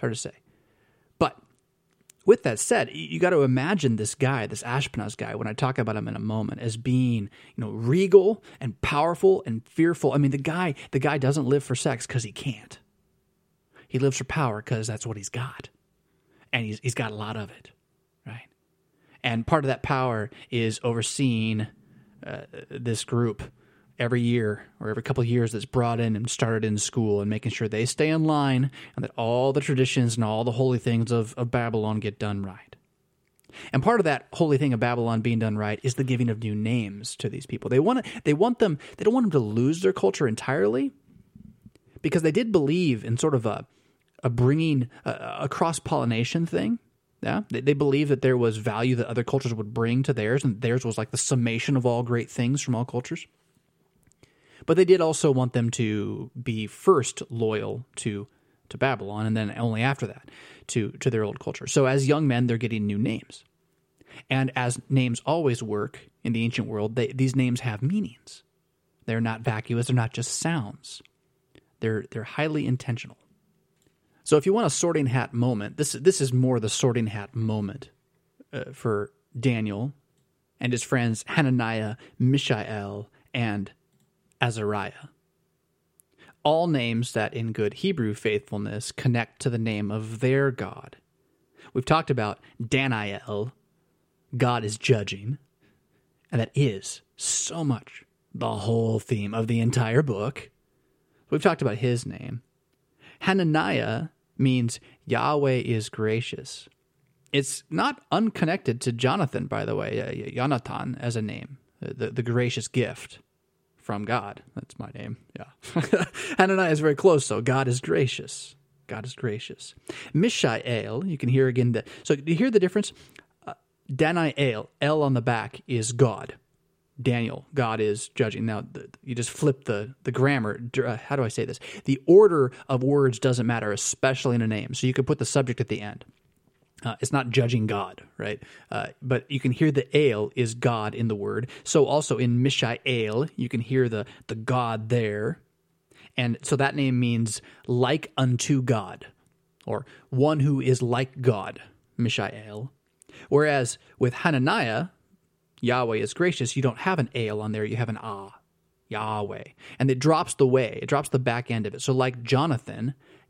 But with that said, you got to imagine this guy, this Ashpenaz guy, when I talk about him in a moment, as being, regal and powerful and fearful. I mean, the guy doesn't live for sex because he can't. He lives for power because that's what he's got. And he's got a lot of it, right? And part of that power is overseeing this group every year or every couple of years that's brought in and started in school and making sure they stay in line and that all the traditions and all the holy things of Babylon get done right. And part of that holy thing of Babylon being done right is the giving of new names to these people. They don't want them to lose their culture entirely, because they did believe in sort of a bringing a cross-pollination thing. Yeah, they believed that there was value that other cultures would bring to theirs, and theirs was like the summation of all great things from all cultures. But they did also want them to be first loyal to Babylon, and then only after that to their old culture. So as young men, they're getting new names. And as names always work in the ancient world, these names have meanings. They're not vacuous, they're not just sounds. They're highly intentional. So if you want a sorting hat moment, this is more the sorting hat moment for Daniel and his friends Hananiah, Mishael, and Azariah. All names that in good Hebrew faithfulness connect to the name of their God. We've talked about Daniel, God is judging, and that is so much the whole theme of the entire book. We've talked about his name. Hananiah means Yahweh is gracious. It's not unconnected to Jonathan, by the way, Jonathan as a name, the gracious gift from God. That's my name, yeah. Hananiah is very close, so God is gracious. God is gracious. Mishael, you can hear again, so do you hear the difference? Daniel, L on the back, is God. Daniel, God is judging. Now, you just flip the grammar. How do I say this? The order of words doesn't matter, especially in a name. So you could put the subject at the end. It's not judging God, right? But you can hear the ale is God in the word. So also in Mishael, you can hear the God there. And so that name means like unto God, or one who is like God, Mishael. Whereas with Hananiah, Yahweh is gracious, you don't have an ale on there, you have an Yahweh. And it drops the back end of it. So like Jonathan,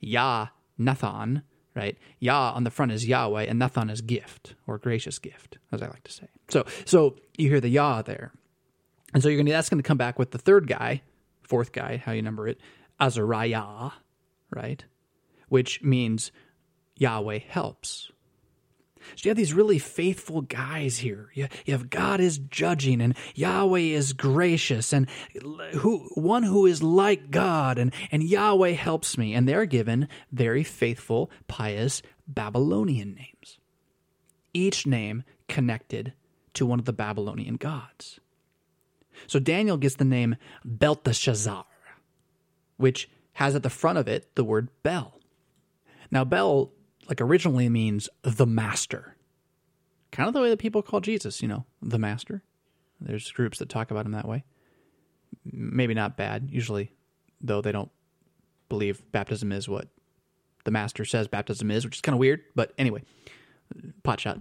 Nathan, right? Yah on the front is Yahweh, and Nathan is gift, or gracious gift, as I like to say. So you hear the Yah there. And so that's going to come back with the third guy, fourth guy, how you number it, Azariah, right? Which means Yahweh helps. So you have these really faithful guys here. You have God is judging, and Yahweh is gracious, and one who is like God, and Yahweh helps me. And they're given very faithful, pious Babylonian names. Each name connected to one of the Babylonian gods. So Daniel gets the name Belteshazzar, which has at the front of it the word Bel. Now, Bel, originally means the master. Kind of the way that people call Jesus, the master. There's groups that talk about him that way. Maybe not bad. Usually, though, they don't believe baptism is what the master says baptism is, which is kind of weird. But anyway, pot shot.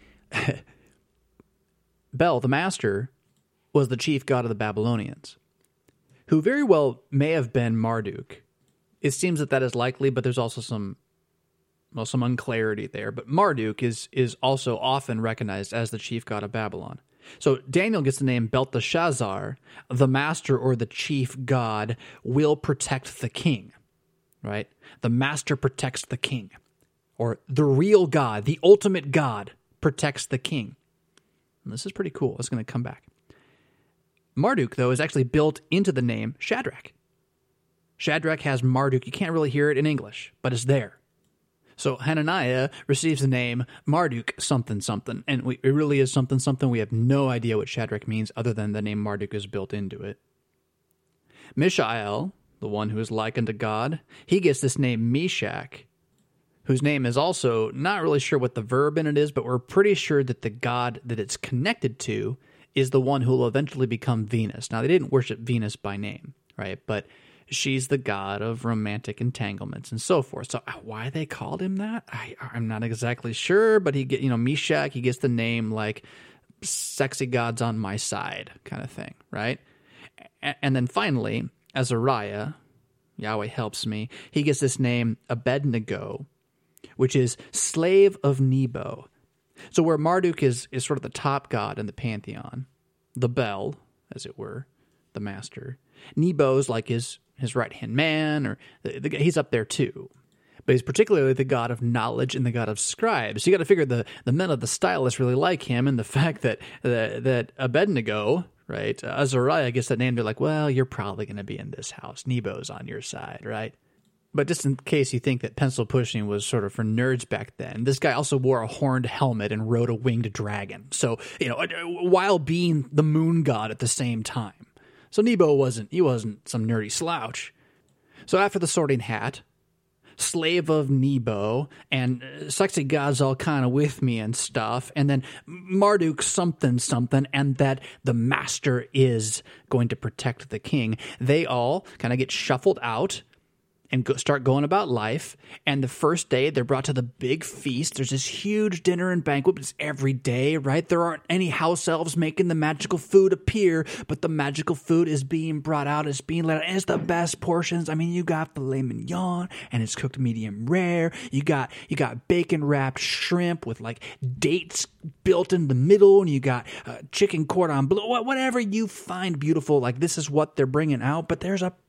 Bel, the master, was the chief god of the Babylonians, who very well may have been Marduk. It seems that is likely, but there's also some unclarity there. But Marduk is also often recognized as the chief god of Babylon. So Daniel gets the name Belteshazzar, the master or the chief god will protect the king, right? The master protects the king, or the real God, the ultimate God protects the king. And this is pretty cool. It's going to come back. Marduk, though, is actually built into the name Shadrach. Shadrach has Marduk. You can't really hear it in English, but it's there. So Hananiah receives the name Marduk something something, and it really is something something. We have no idea what Shadrach means other than the name Marduk is built into it. Mishael, the one who is likened to God, he gets this name Meshach, whose name is also not really sure what the verb in it is, but we're pretty sure that the god that it's connected to is the one who will eventually become Venus. Now, they didn't worship Venus by name, right? But she's the god of romantic entanglements and so forth. So why they called him that, I'm not exactly sure, but Meshach, he gets the name like sexy gods on my side kind of thing, right? And then finally, Azariah, Yahweh helps me, he gets this name Abednego, which is slave of Nebo. So where Marduk is sort of the top god in the pantheon, the Bel, as it were, the master, Nebo's like his right-hand man, or he's up there too. But he's particularly the god of knowledge and the god of scribes. So you got to figure the men of the stylus really like him, and the fact that Abednego, right, Azariah gets that name, they're like, well, you're probably going to be in this house. Nebo's on your side, right? But just in case you think that pencil pushing was sort of for nerds back then, this guy also wore a horned helmet and rode a winged dragon. So, while being the moon god at the same time. So Nebo wasn't some nerdy slouch. So after the sorting hat, slave of Nebo, and sexy gods all kind of with me and stuff, and then Marduk something something, and that the master is going to protect the king, they all kind of get shuffled out and start going about life. And the first day, they're brought to the big feast. There's this huge dinner and banquet, but it's every day, right? There aren't any house elves making the magical food appear, but the magical food is being brought out. It's being let out. And it's the best portions. I mean, you got filet mignon, and it's cooked medium rare. You got bacon-wrapped shrimp with, dates built in the middle, and you got chicken cordon bleu, whatever you find beautiful. This is what they're bringing out, but there's a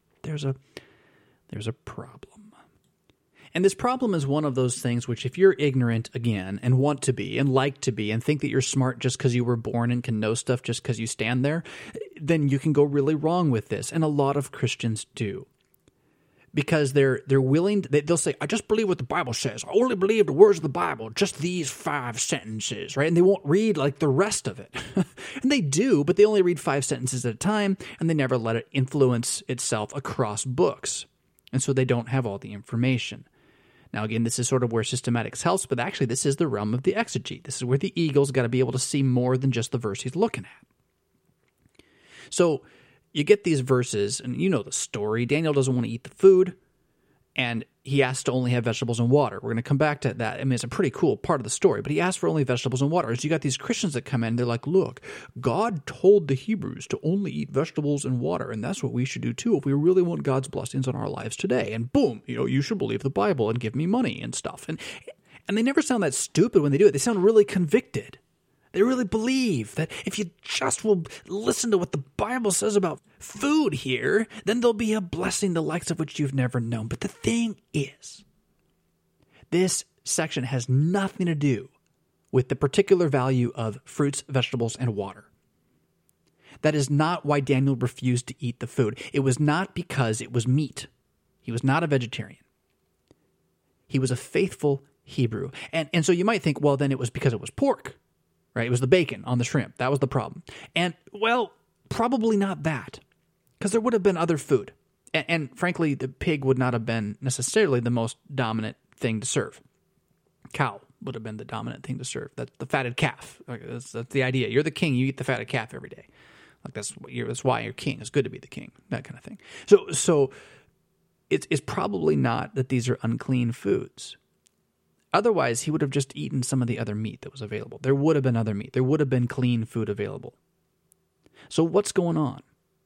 problem. And this problem is one of those things which, if you're ignorant, again, and want to be, and like to be, and think that you're smart just because you were born and can know stuff just because you stand there, then you can go really wrong with this. And a lot of Christians do. Because they're willing, they'll say, I just believe what the Bible says. I only believe the words of the Bible, just these 5 sentences, right? And they won't read the rest of it. And they do, but they only read 5 sentences at a time, and they never let it influence itself across books. And so they don't have all the information. Now, again, this is sort of where systematics helps, but actually this is the realm of the exegete. This is where the eagle's got to be able to see more than just the verse he's looking at. So you get these verses, and you know the story. Daniel doesn't want to eat the food, and he asks to only have vegetables and water. We're going to come back to that. I mean, it's a pretty cool part of the story, but he asks for only vegetables and water. So you got these Christians that come in, they're like, look, God told the Hebrews to only eat vegetables and water, and that's what we should do too if we really want God's blessings on our lives today. And boom, you should believe the Bible and give me money and stuff. And they never sound that stupid when they do it. They sound really convicted. They really believe that if you just will listen to what the Bible says about food here, then there'll be a blessing the likes of which you've never known. But the thing is, this section has nothing to do with the particular value of fruits, vegetables, and water. That is not why Daniel refused to eat the food. It was not because it was meat. He was not a vegetarian. He was a faithful Hebrew. And so you might think, well, then it was because it was pork. Right? It was the bacon on the shrimp. That was the problem. And, well, probably not that. Because there would have been other food. And frankly, the pig would not have been necessarily the most dominant thing to serve. Cow would have been the dominant thing to serve. That's the fatted calf. That's the idea. You're the king. You eat the fatted calf every day. Like that's why you're king. It's good to be the king. That kind of thing. So it's probably not that these are unclean foods. Otherwise, he would have just eaten some of the other meat that was available. There would have been other meat. There would have been clean food available. So what's going on?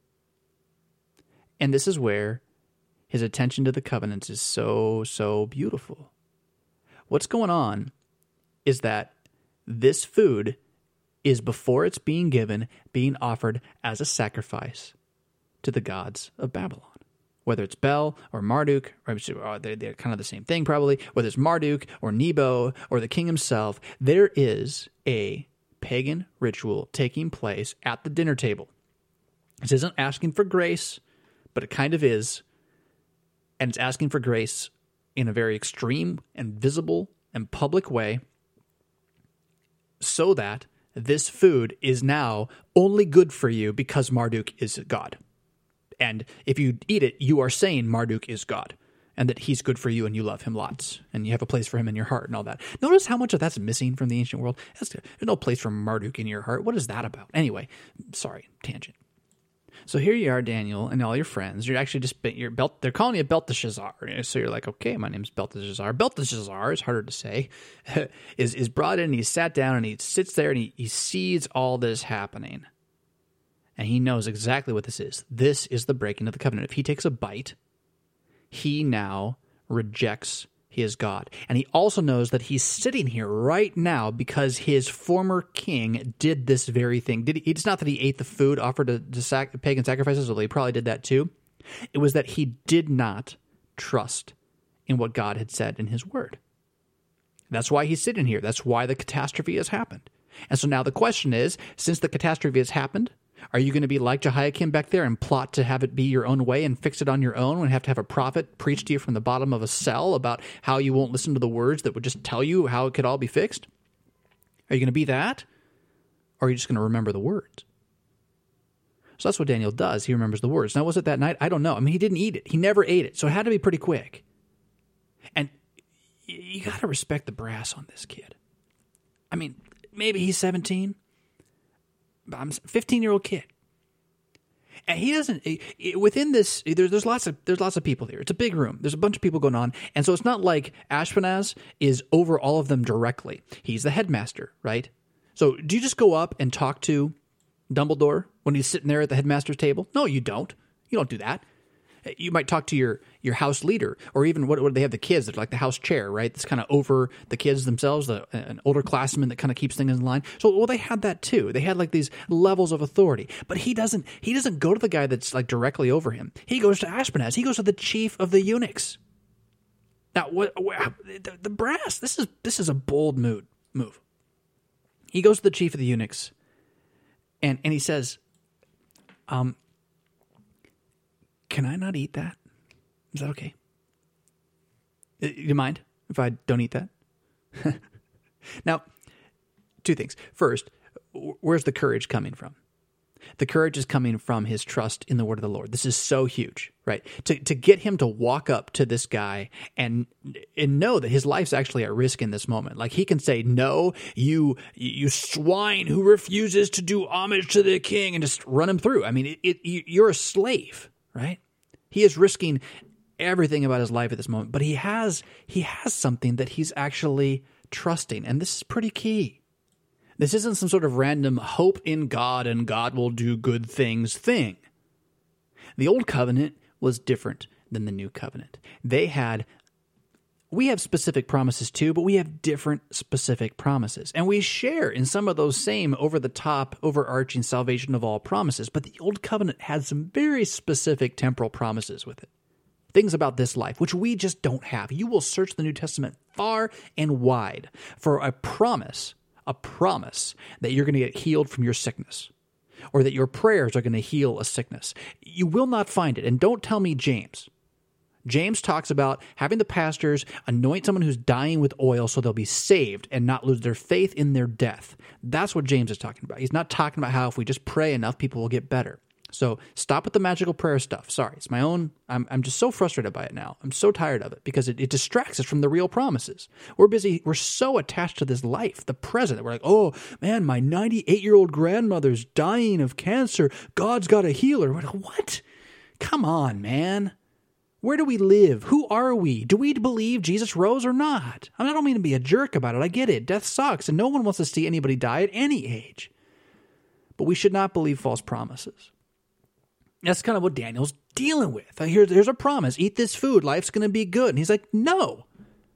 And this is where his attention to the covenants is so beautiful. What's going on is that this food is, before it's being given, being offered as a sacrifice to the gods of Babylon. Whether it's Bel or Marduk, or they're kind of the same thing probably, whether it's Marduk or Nebo or the king himself, there is a pagan ritual taking place at the dinner table. This isn't asking for grace, but it kind of is. And it's asking for grace in a very extreme and visible and public way, so that this food is now only good for you because Marduk is God. And if you eat it, you are saying Marduk is God, and that he's good for you and you love him lots, and you have a place for him in your heart and all that. Notice how much of that's missing from the ancient world. There's no place for Marduk in your heart. What is that about? Anyway, sorry, tangent. So here you are, Daniel, and all your friends. You're actually they're calling you Belteshazzar. So you're like, okay, my name's Belteshazzar. Belteshazzar, is harder to say, is brought in, and he sat down, and he sits there, and he sees all this happening. And he knows exactly what this is. This is the breaking of the covenant. If he takes a bite, he now rejects his God. And he also knows that he's sitting here right now because his former king did this very thing. It's not that he ate the food offered to pagan sacrifices, although he probably did that too. It was that he did not trust in what God had said in his word. That's why he's sitting here. That's why the catastrophe has happened. And so now the question is, since the catastrophe has happened, are you going to be like Jehoiakim back there and plot to have it be your own way and fix it on your own and have to have a prophet preach to you from the bottom of a cell about how you won't listen to the words that would just tell you how it could all be fixed? Are you going to be that? Or are you just going to remember the words? So that's what Daniel does. He remembers the words. Now, was it that night? I don't know. I mean, he didn't eat it. He never ate it. So it had to be pretty quick. And you got to respect the brass on this kid. I mean, maybe he's 17. I'm a 15-year-old kid. And he doesn't, within this, there's lots of people here. It's a big room. There's a bunch of people going on. And so it's not like Ashpenaz is over all of them directly. He's the headmaster, right? So do you just go up and talk to Dumbledore when he's sitting there at the headmaster's table? No, you don't. You don't do that. You might talk to your house leader, or even what they have, the kids that are like the house chair, right? That's kind of over the kids themselves, an older classman that kind of keeps things in line. So, well, they had that too. They had like these levels of authority, but he doesn't go to the guy that's like directly over him. He goes to Ashpenaz. He goes to the chief of the eunuchs. Now, the brass? This is a bold move. He goes to the chief of the eunuchs, and he says, can I not eat that? Is that okay? You mind if I don't eat that? Now, two things. First, where's the courage coming from? The courage is coming from his trust in the word of the Lord. This is so huge, right? To get him to walk up to this guy and know that his life's actually at risk in this moment. Like he can say, no, you swine who refuses to do homage to the king, and just run him through. I mean, you're a slave, right? He is risking everything about his life at this moment, but he has something that he's actually trusting, and this is pretty key. This isn't some sort of random hope in God and God will do good things thing. The old covenant was different than the new covenant. We have specific promises too, but we have different specific promises. And we share in some of those same over-the-top, overarching salvation of all promises. But the Old Covenant had some very specific temporal promises with it. Things about this life, which we just don't have. You will search the New Testament far and wide for a promise that you're going to get healed from your sickness, or that your prayers are going to heal a sickness. You will not find it. And don't tell me James. James talks about having the pastors anoint someone who's dying with oil so they'll be saved and not lose their faith in their death. That's what James is talking about. He's not talking about how if we just pray enough, people will get better. So stop with the magical prayer stuff. Sorry, it's my own. I'm just so frustrated by it now. I'm so tired of it because it distracts us from the real promises. We're so attached to this life, the present. We're like, oh man, my 98-year-old grandmother's dying of cancer. God's got a healer. We're like, what? Come on, man. Where do we live? Who are we? Do we believe Jesus rose or not? I don't mean to be a jerk about it. I get it. Death sucks, and no one wants to see anybody die at any age. But we should not believe false promises. That's kind of what Daniel's dealing with. Here's a promise. Eat this food. Life's going to be good. And he's like, no,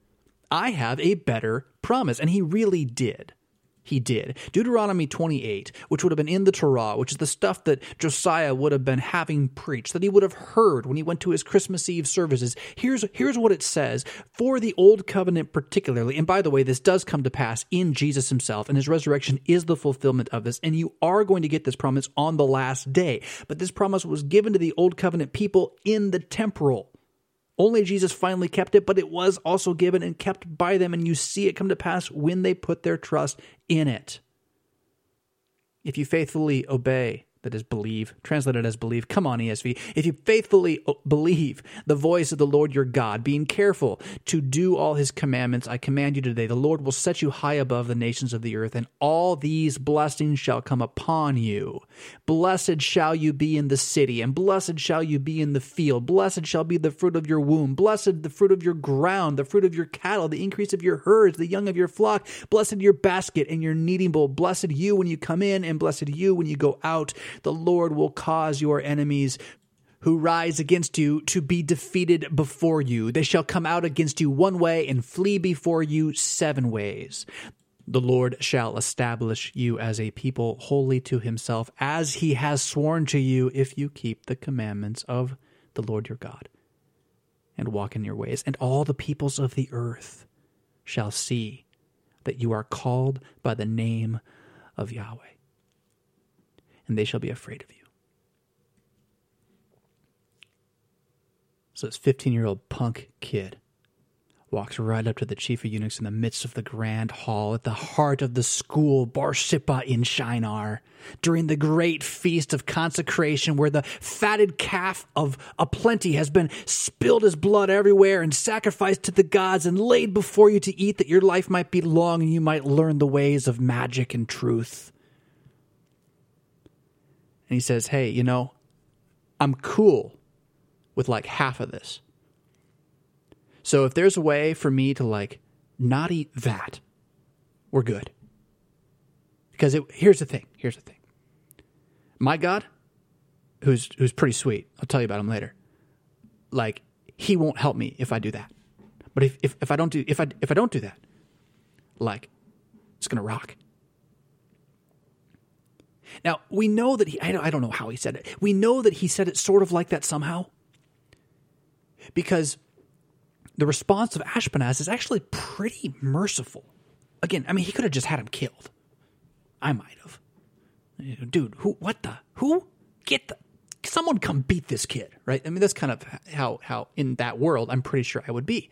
I have a better promise. And he really did. He did. Deuteronomy 28, which would have been in the Torah, which is the stuff that Josiah would have been having preached, that he would have heard when he went to his Christmas Eve services. Here's what it says for the Old Covenant particularly. And by the way, this does come to pass in Jesus himself, and his resurrection is the fulfillment of this. And you are going to get this promise on the last day. But this promise was given to the Old Covenant people in the temporal. Only Jesus finally kept it, but it was also given and kept by them, and you see it come to pass when they put their trust in it. If you faithfully obey, that is believe, translated as believe, come on ESV, if you faithfully believe the voice of the Lord your God, being careful to do all his commandments, I command you today, the Lord will set you high above the nations of the earth, and all these blessings shall come upon you. Blessed shall you be in the city, and blessed shall you be in the field. Blessed shall be the fruit of your womb. Blessed the fruit of your ground, the fruit of your cattle, the increase of your herds, the young of your flock. Blessed your basket and your kneading bowl. Blessed you when you come in, and blessed you when you go out. The Lord will cause your enemies who rise against you to be defeated before you. They shall come out against you one way and flee before you 7 ways. The Lord shall establish you as a people holy to himself, as he has sworn to you, if you keep the commandments of the Lord your God and walk in your ways. And all the peoples of the earth shall see that you are called by the name of Yahweh, and they shall be afraid of you. So this 15-year-old punk kid walks right up to the chief of eunuchs in the midst of the grand hall at the heart of the school, Bar Sippah in Shinar, during the great feast of consecration where the fatted calf of aplenty has been spilled as blood everywhere and sacrificed to the gods and laid before you to eat, that your life might be long and you might learn the ways of magic and truth. And he says, hey, I'm cool with like half of this. So if there's a way for me to like not eat that, we're good. Because here's the thing. My God, who's pretty sweet, I'll tell you about him later. Like, he won't help me if I do that. But if I don't do that, like, it's gonna rock. Now, we know that I don't know how he said it. We know that he said it sort of like that somehow. Because the response of Ashpenaz is actually pretty merciful. Again, I mean, he could have just had him killed. I might have. Dude, who? Someone come beat this kid, right? I mean, that's kind of how in that world, I'm pretty sure I would be.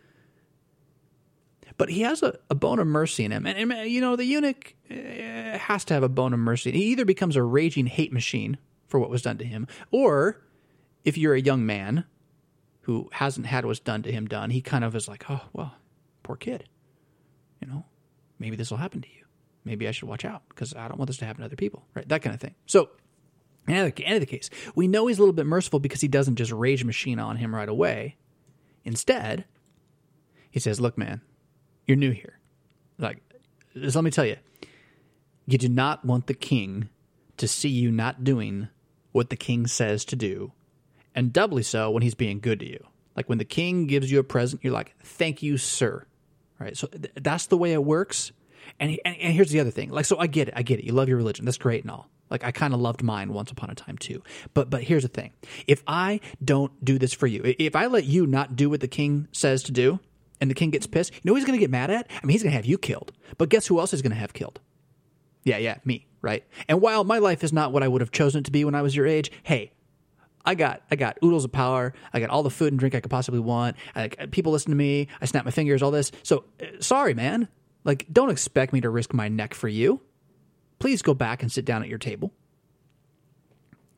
But he has a bone of mercy in him. And the eunuch has to have a bone of mercy. He either becomes a raging hate machine for what was done to him, or if you're a young man who hasn't had what's done to him done, he kind of is like, oh, well, poor kid. Maybe this will happen to you. Maybe I should watch out because I don't want this to happen to other people, right? That kind of thing. So, in any of the case, we know he's a little bit merciful because he doesn't just rage machine on him right away. Instead, he says, look, man, you're new here. Like, just let me tell you, you do not want the king to see you not doing what the king says to do, and doubly so when he's being good to you. Like when the king gives you a present, you're like, thank you, sir. Right? So that's the way it works. And here's the other thing. Like, so I get it. You love your religion. That's great and all. Like, I kind of loved mine once upon a time too. But here's the thing. If I don't do this for you, if I let you not do what the king says to do, and the king gets pissed, you know who he's going to get mad at? I mean, he's going to have you killed. But guess who else is going to have killed? Yeah, me, right? And while my life is not what I would have chosen it to be when I was your age, hey, I got oodles of power. I got all the food and drink I could possibly want. People listen to me. I snap my fingers, all this. So, sorry, man. Like, don't expect me to risk my neck for you. Please go back and sit down at your table.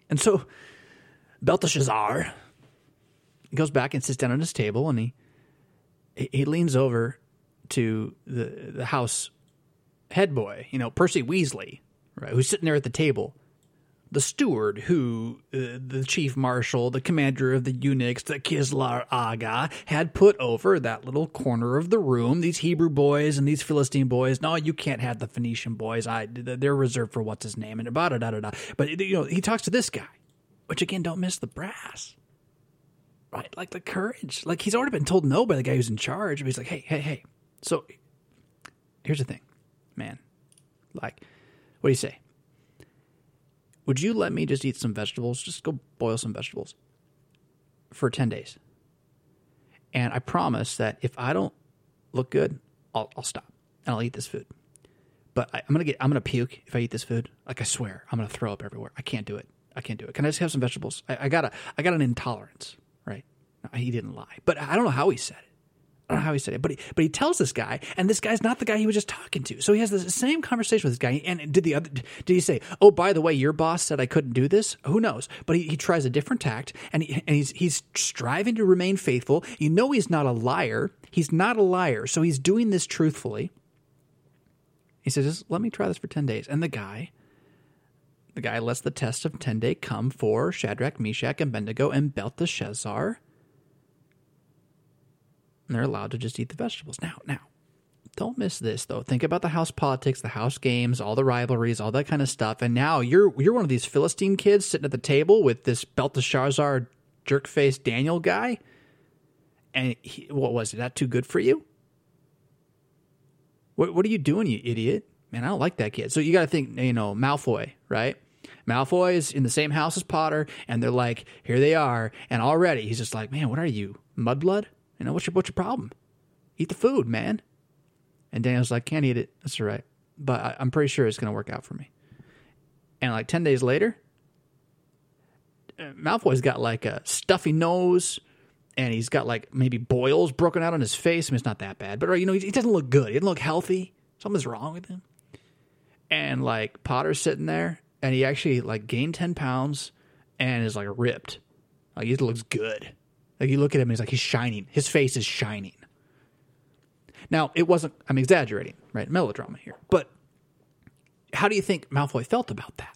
And so Belteshazzar goes back and sits down at his table, and he leans over to the house head boy, Percy Weasley, right, who's sitting there at the table. The steward who the chief marshal, the commander of the eunuchs, the Kislar Aga, had put over that little corner of the room. These Hebrew boys and these Philistine boys. No, you can't have the Phoenician boys. They're reserved for what's his name and da-da-da-da-da. But, he talks to this guy, which, again, don't miss the brass. Right? Like the courage. Like, he's already been told no by the guy who's in charge. But he's like, hey. So, here's the thing, man. Like, what do you say? Would you let me just eat some vegetables? Just go boil some vegetables for 10 days. And I promise that if I don't look good, I'll stop and I'll eat this food. But I'm gonna puke if I eat this food. Like, I swear, I'm gonna throw up everywhere. I can't do it. Can I just have some vegetables? I got an intolerance, right? No, he didn't lie, but I don't know how he said it. But he tells this guy, and this guy's not the guy he was just talking to. So he has the same conversation with this guy. And did he say, "Oh, by the way, your boss said I couldn't do this"? Who knows? But he tries a different tact, and he's striving to remain faithful. He's not a liar. He's not a liar, so he's doing this truthfully. He says, "Just let me try this for 10 days." And the guy lets the test of 10-day come for Shadrach, Meshach, and Abednego, and Belteshazzar. And they're allowed to just eat the vegetables. Now, don't miss this, though. Think about the house politics, the house games, all the rivalries, all that kind of stuff. And now you're one of these Philistine kids sitting at the table with this Belteshazzar jerk-faced Daniel guy. And what was it? That too good for you? What are you doing, you idiot? Man, I don't like that kid. So you got to think, Malfoy, right? Malfoy is in the same house as Potter, and they're like, here they are. And already he's just like, man, what are you, mudblood? What's your problem? Eat the food, man. And Daniel's like, can't eat it. That's all right. But I'm pretty sure it's going to work out for me. And like 10 days later, Malfoy's got like a stuffy nose, and he's got like maybe boils broken out on his face. I mean, it's not that bad. But, he doesn't look good. He doesn't look healthy. Something's wrong with him. And like Potter's sitting there, and he actually like gained 10 pounds and is like ripped. Like, he looks good. Like, you look at him and he's like, he's shining. His face is shining. Now, I'm exaggerating, right? Melodrama here. But how do you think Malfoy felt about that?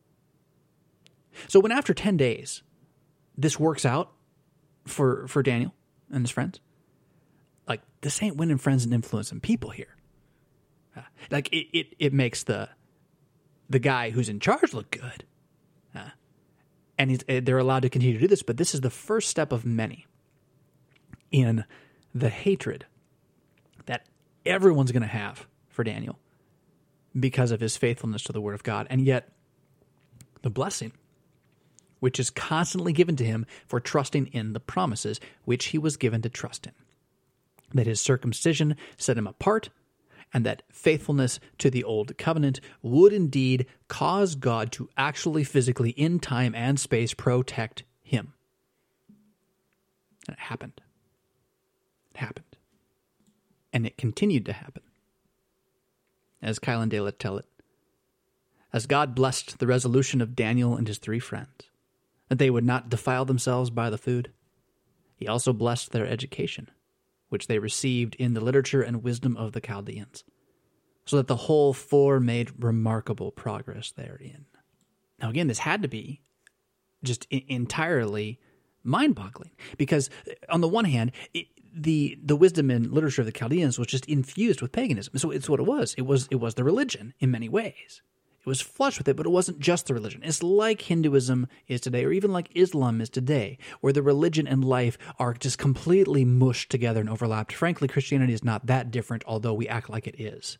So when after 10 days, this works out for Daniel and his friends, like, this ain't winning friends and influencing people here. Like, it makes the guy who's in charge look good. And they're allowed to continue to do this, but this is the first step of many in the hatred that everyone's going to have for Daniel because of his faithfulness to the Word of God, and yet the blessing, which is constantly given to him for trusting in the promises which he was given to trust in, that his circumcision set him apart, and that faithfulness to the old covenant would indeed cause God to actually physically, in time and space, protect him. And it happened. It happened. And it continued to happen. As Kyle and Dela tell it, as God blessed the resolution of Daniel and his 3 friends, that they would not defile themselves by the food, he also blessed their education, which they received in the literature and wisdom of the Chaldeans, so that the whole 4 made remarkable progress therein. Now again, this had to be just entirely mind-boggling, because on the one hand, the wisdom and literature of the Chaldeans was just infused with paganism. So it's what it was. It was the religion in many ways. It was flush with it, but it wasn't just the religion. It's like Hinduism is today, or even like Islam is today, where the religion and life are just completely mushed together and overlapped. Frankly, Christianity is not that different, although we act like it is.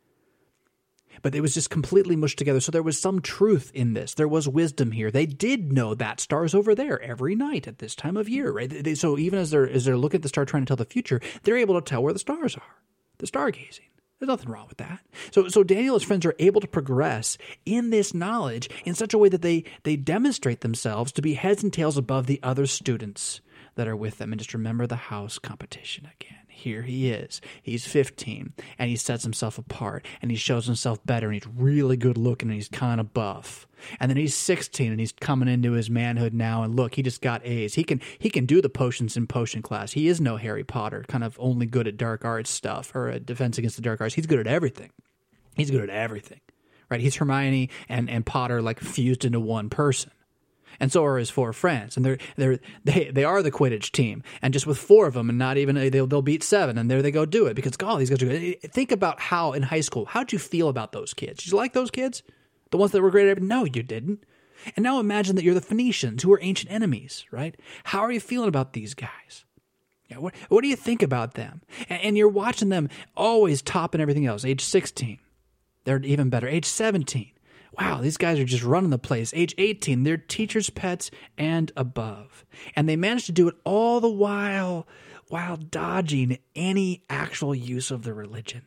But it was just completely mushed together, so there was some truth in this. There was wisdom here. They did know that star's over there every night at this time of year, right? So even as they're looking at the star trying to tell the future, they're able to tell where the stars are. The stargazing. There's nothing wrong with that. So Daniel and his friends are able to progress in this knowledge in such a way that they demonstrate themselves to be heads and tails above the other students. that are with them and just remember the house competition again. Here he is. He's 15, and he sets himself apart, and he shows himself better, and he's really good looking, and he's kind of buff. And then he's 16, and he's coming into his manhood now, and look, he just got A's. He can do the potions in potion class. He is no Harry Potter, kind of only good at dark arts stuff, or at Defense Against the Dark Arts. He's good at everything. He's good at everything, right? He's Hermione and Potter like fused into one person. And so are his four friends, and they are the Quidditch team. And just with four of them, and not even they'll beat seven, and there they go do it because these guys are good. Think about how in high school, how'd you feel about those kids? Did you like those kids, the ones that were great at everything? No, you didn't. And now imagine that you're the Phoenicians, who are ancient enemies, right? How are you feeling about these guys? Yeah, what do you think about them? And you're watching them always topping everything else. Age 16, they're even better. Age 17. Wow, these guys are just running the place. Age 18, they're teachers' pets and above. And they managed to do it all the while dodging any actual use of the religion.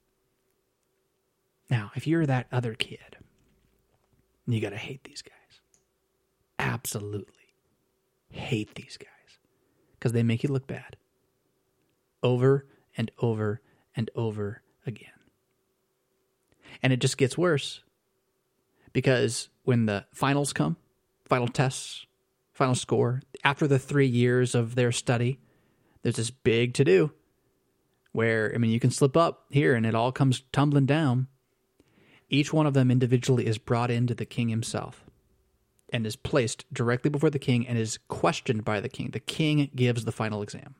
Now, if you're that other kid, you got to hate these guys. Absolutely hate these guys. Because they make you look bad. Over and over and over again. And it just gets worse. Because when the finals come, final tests, final score, after the 3 years of their study, there's this big to-do where, you can slip up here and it all comes tumbling down. Each one of them individually is brought into the king himself and is placed directly before the king and is questioned by the king. The king gives the final exam.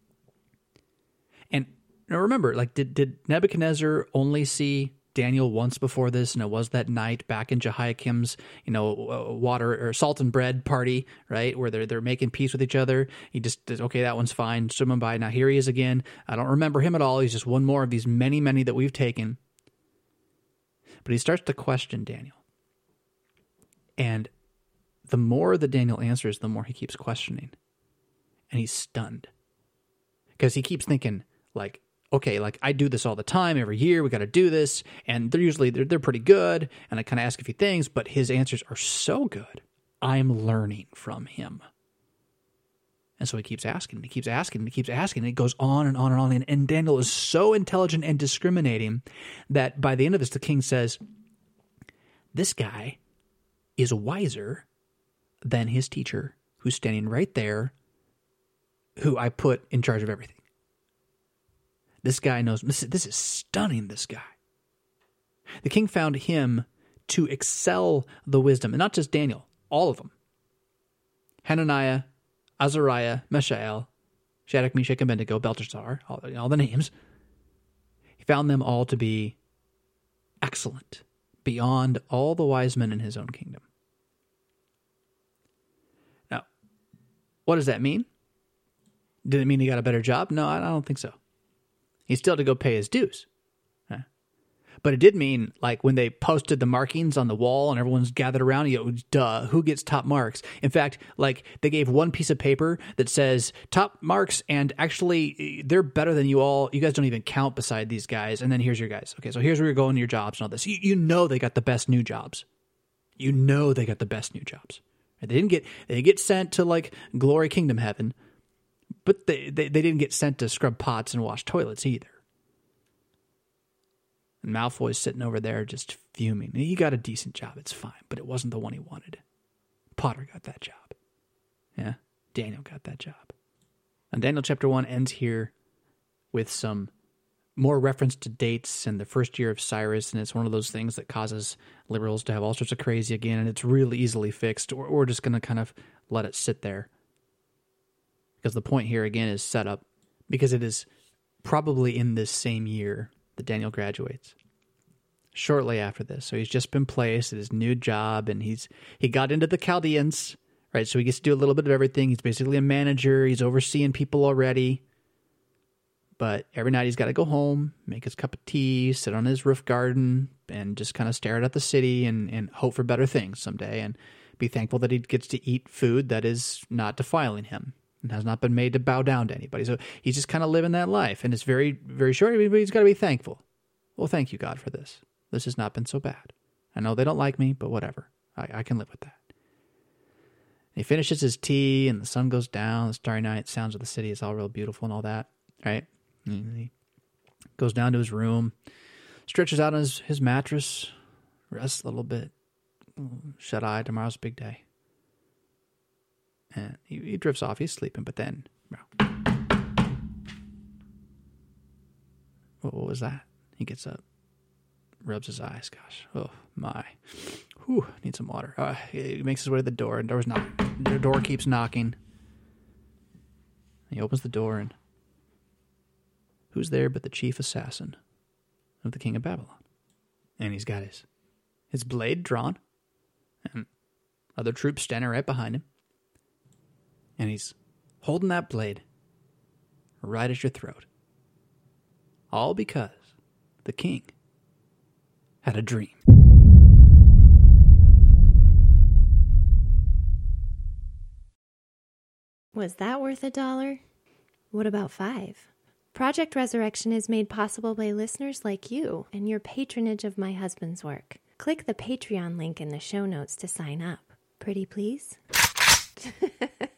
And now remember, did Nebuchadnezzar only see Daniel once before this, and it was that night back in Jehoiakim's, water or salt and bread party, right, where they're making peace with each other. He just does, okay, that one's fine, swimming by. Now here he is again. I don't remember him at all. He's just one more of these many, many that we've taken. But he starts to question Daniel, and the more that Daniel answers, the more he keeps questioning, and he's stunned because he keeps thinking okay, I do this all the time, every year, we got to do this, and they're pretty good, and I kind of ask a few things, but his answers are so good, I'm learning from him. And so he keeps asking, and he keeps asking, and he keeps asking, and it goes on and on and on, and Daniel is so intelligent and discriminating that by the end of this, the king says, this guy is wiser than his teacher, who's standing right there, who I put in charge of everything. This guy knows, this is stunning, this guy. The king found him to excel the wisdom, and not just Daniel, all of them. Hananiah, Azariah, Mishael, Shadrach, Meshach, and Abednego, Belteshazzar, all the names. He found them all to be excellent, beyond all the wise men in his own kingdom. Now, what does that mean? Did it mean he got a better job? No, I don't think so. He still had to go pay his dues. But it did mean, when they posted the markings on the wall and everyone's gathered around, who gets top marks? In fact, they gave one piece of paper that says top marks, and actually they're better than you all. You guys don't even count beside these guys. And then here's your guys. Okay, so here's where you're going to your jobs and all this. You know they got the best new jobs. They got the best new jobs. They didn't get sent to Glory Kingdom Heaven, but they didn't get sent to scrub pots and wash toilets either. And Malfoy's sitting over there just fuming. He got a decent job, it's fine, but it wasn't the one he wanted. Potter got that job. Yeah, Daniel got that job. And Daniel chapter 1 ends here with some more reference to dates and the first year of Cyrus, and it's one of those things that causes liberals to have all sorts of crazy again, and it's really easily fixed. We're just going to kind of let it sit there. Because the point here, again, is set up because it is probably in this same year that Daniel graduates. Shortly after this. So he's just been placed at his new job, and he got into the Chaldeans, right? So he gets to do a little bit of everything. He's basically a manager. He's overseeing people already. But every night he's got to go home, make his cup of tea, sit on his roof garden, and just kind of stare at the city and hope for better things someday, and be thankful that he gets to eat food that is not defiling him and has not been made to bow down to anybody. So he's just kind of living that life, and it's very, very short, but he's got to be thankful. Well, thank you, God, for this. This has not been so bad. I know they don't like me, but whatever. I can live with that. He finishes his tea, and the sun goes down. The starry night, sounds of the city. It's all real beautiful and all that, right? And he goes down to his room, stretches out on his mattress, rests a little bit, shut-eye, tomorrow's a big day. And he drifts off. He's sleeping, but then, what was that? He gets up, rubs his eyes. Gosh, oh my. Whew, need some water. He makes his way to the door, and the door keeps knocking. He opens the door, and who's there but the chief assassin of the king of Babylon? And he's got his blade drawn, and other troops standing right behind him. And he's holding that blade right at your throat. All because the king had a dream. Was that worth $1? What about $5? Project Resurrection is made possible by listeners like you and your patronage of my husband's work. Click the Patreon link in the show notes to sign up. Pretty please?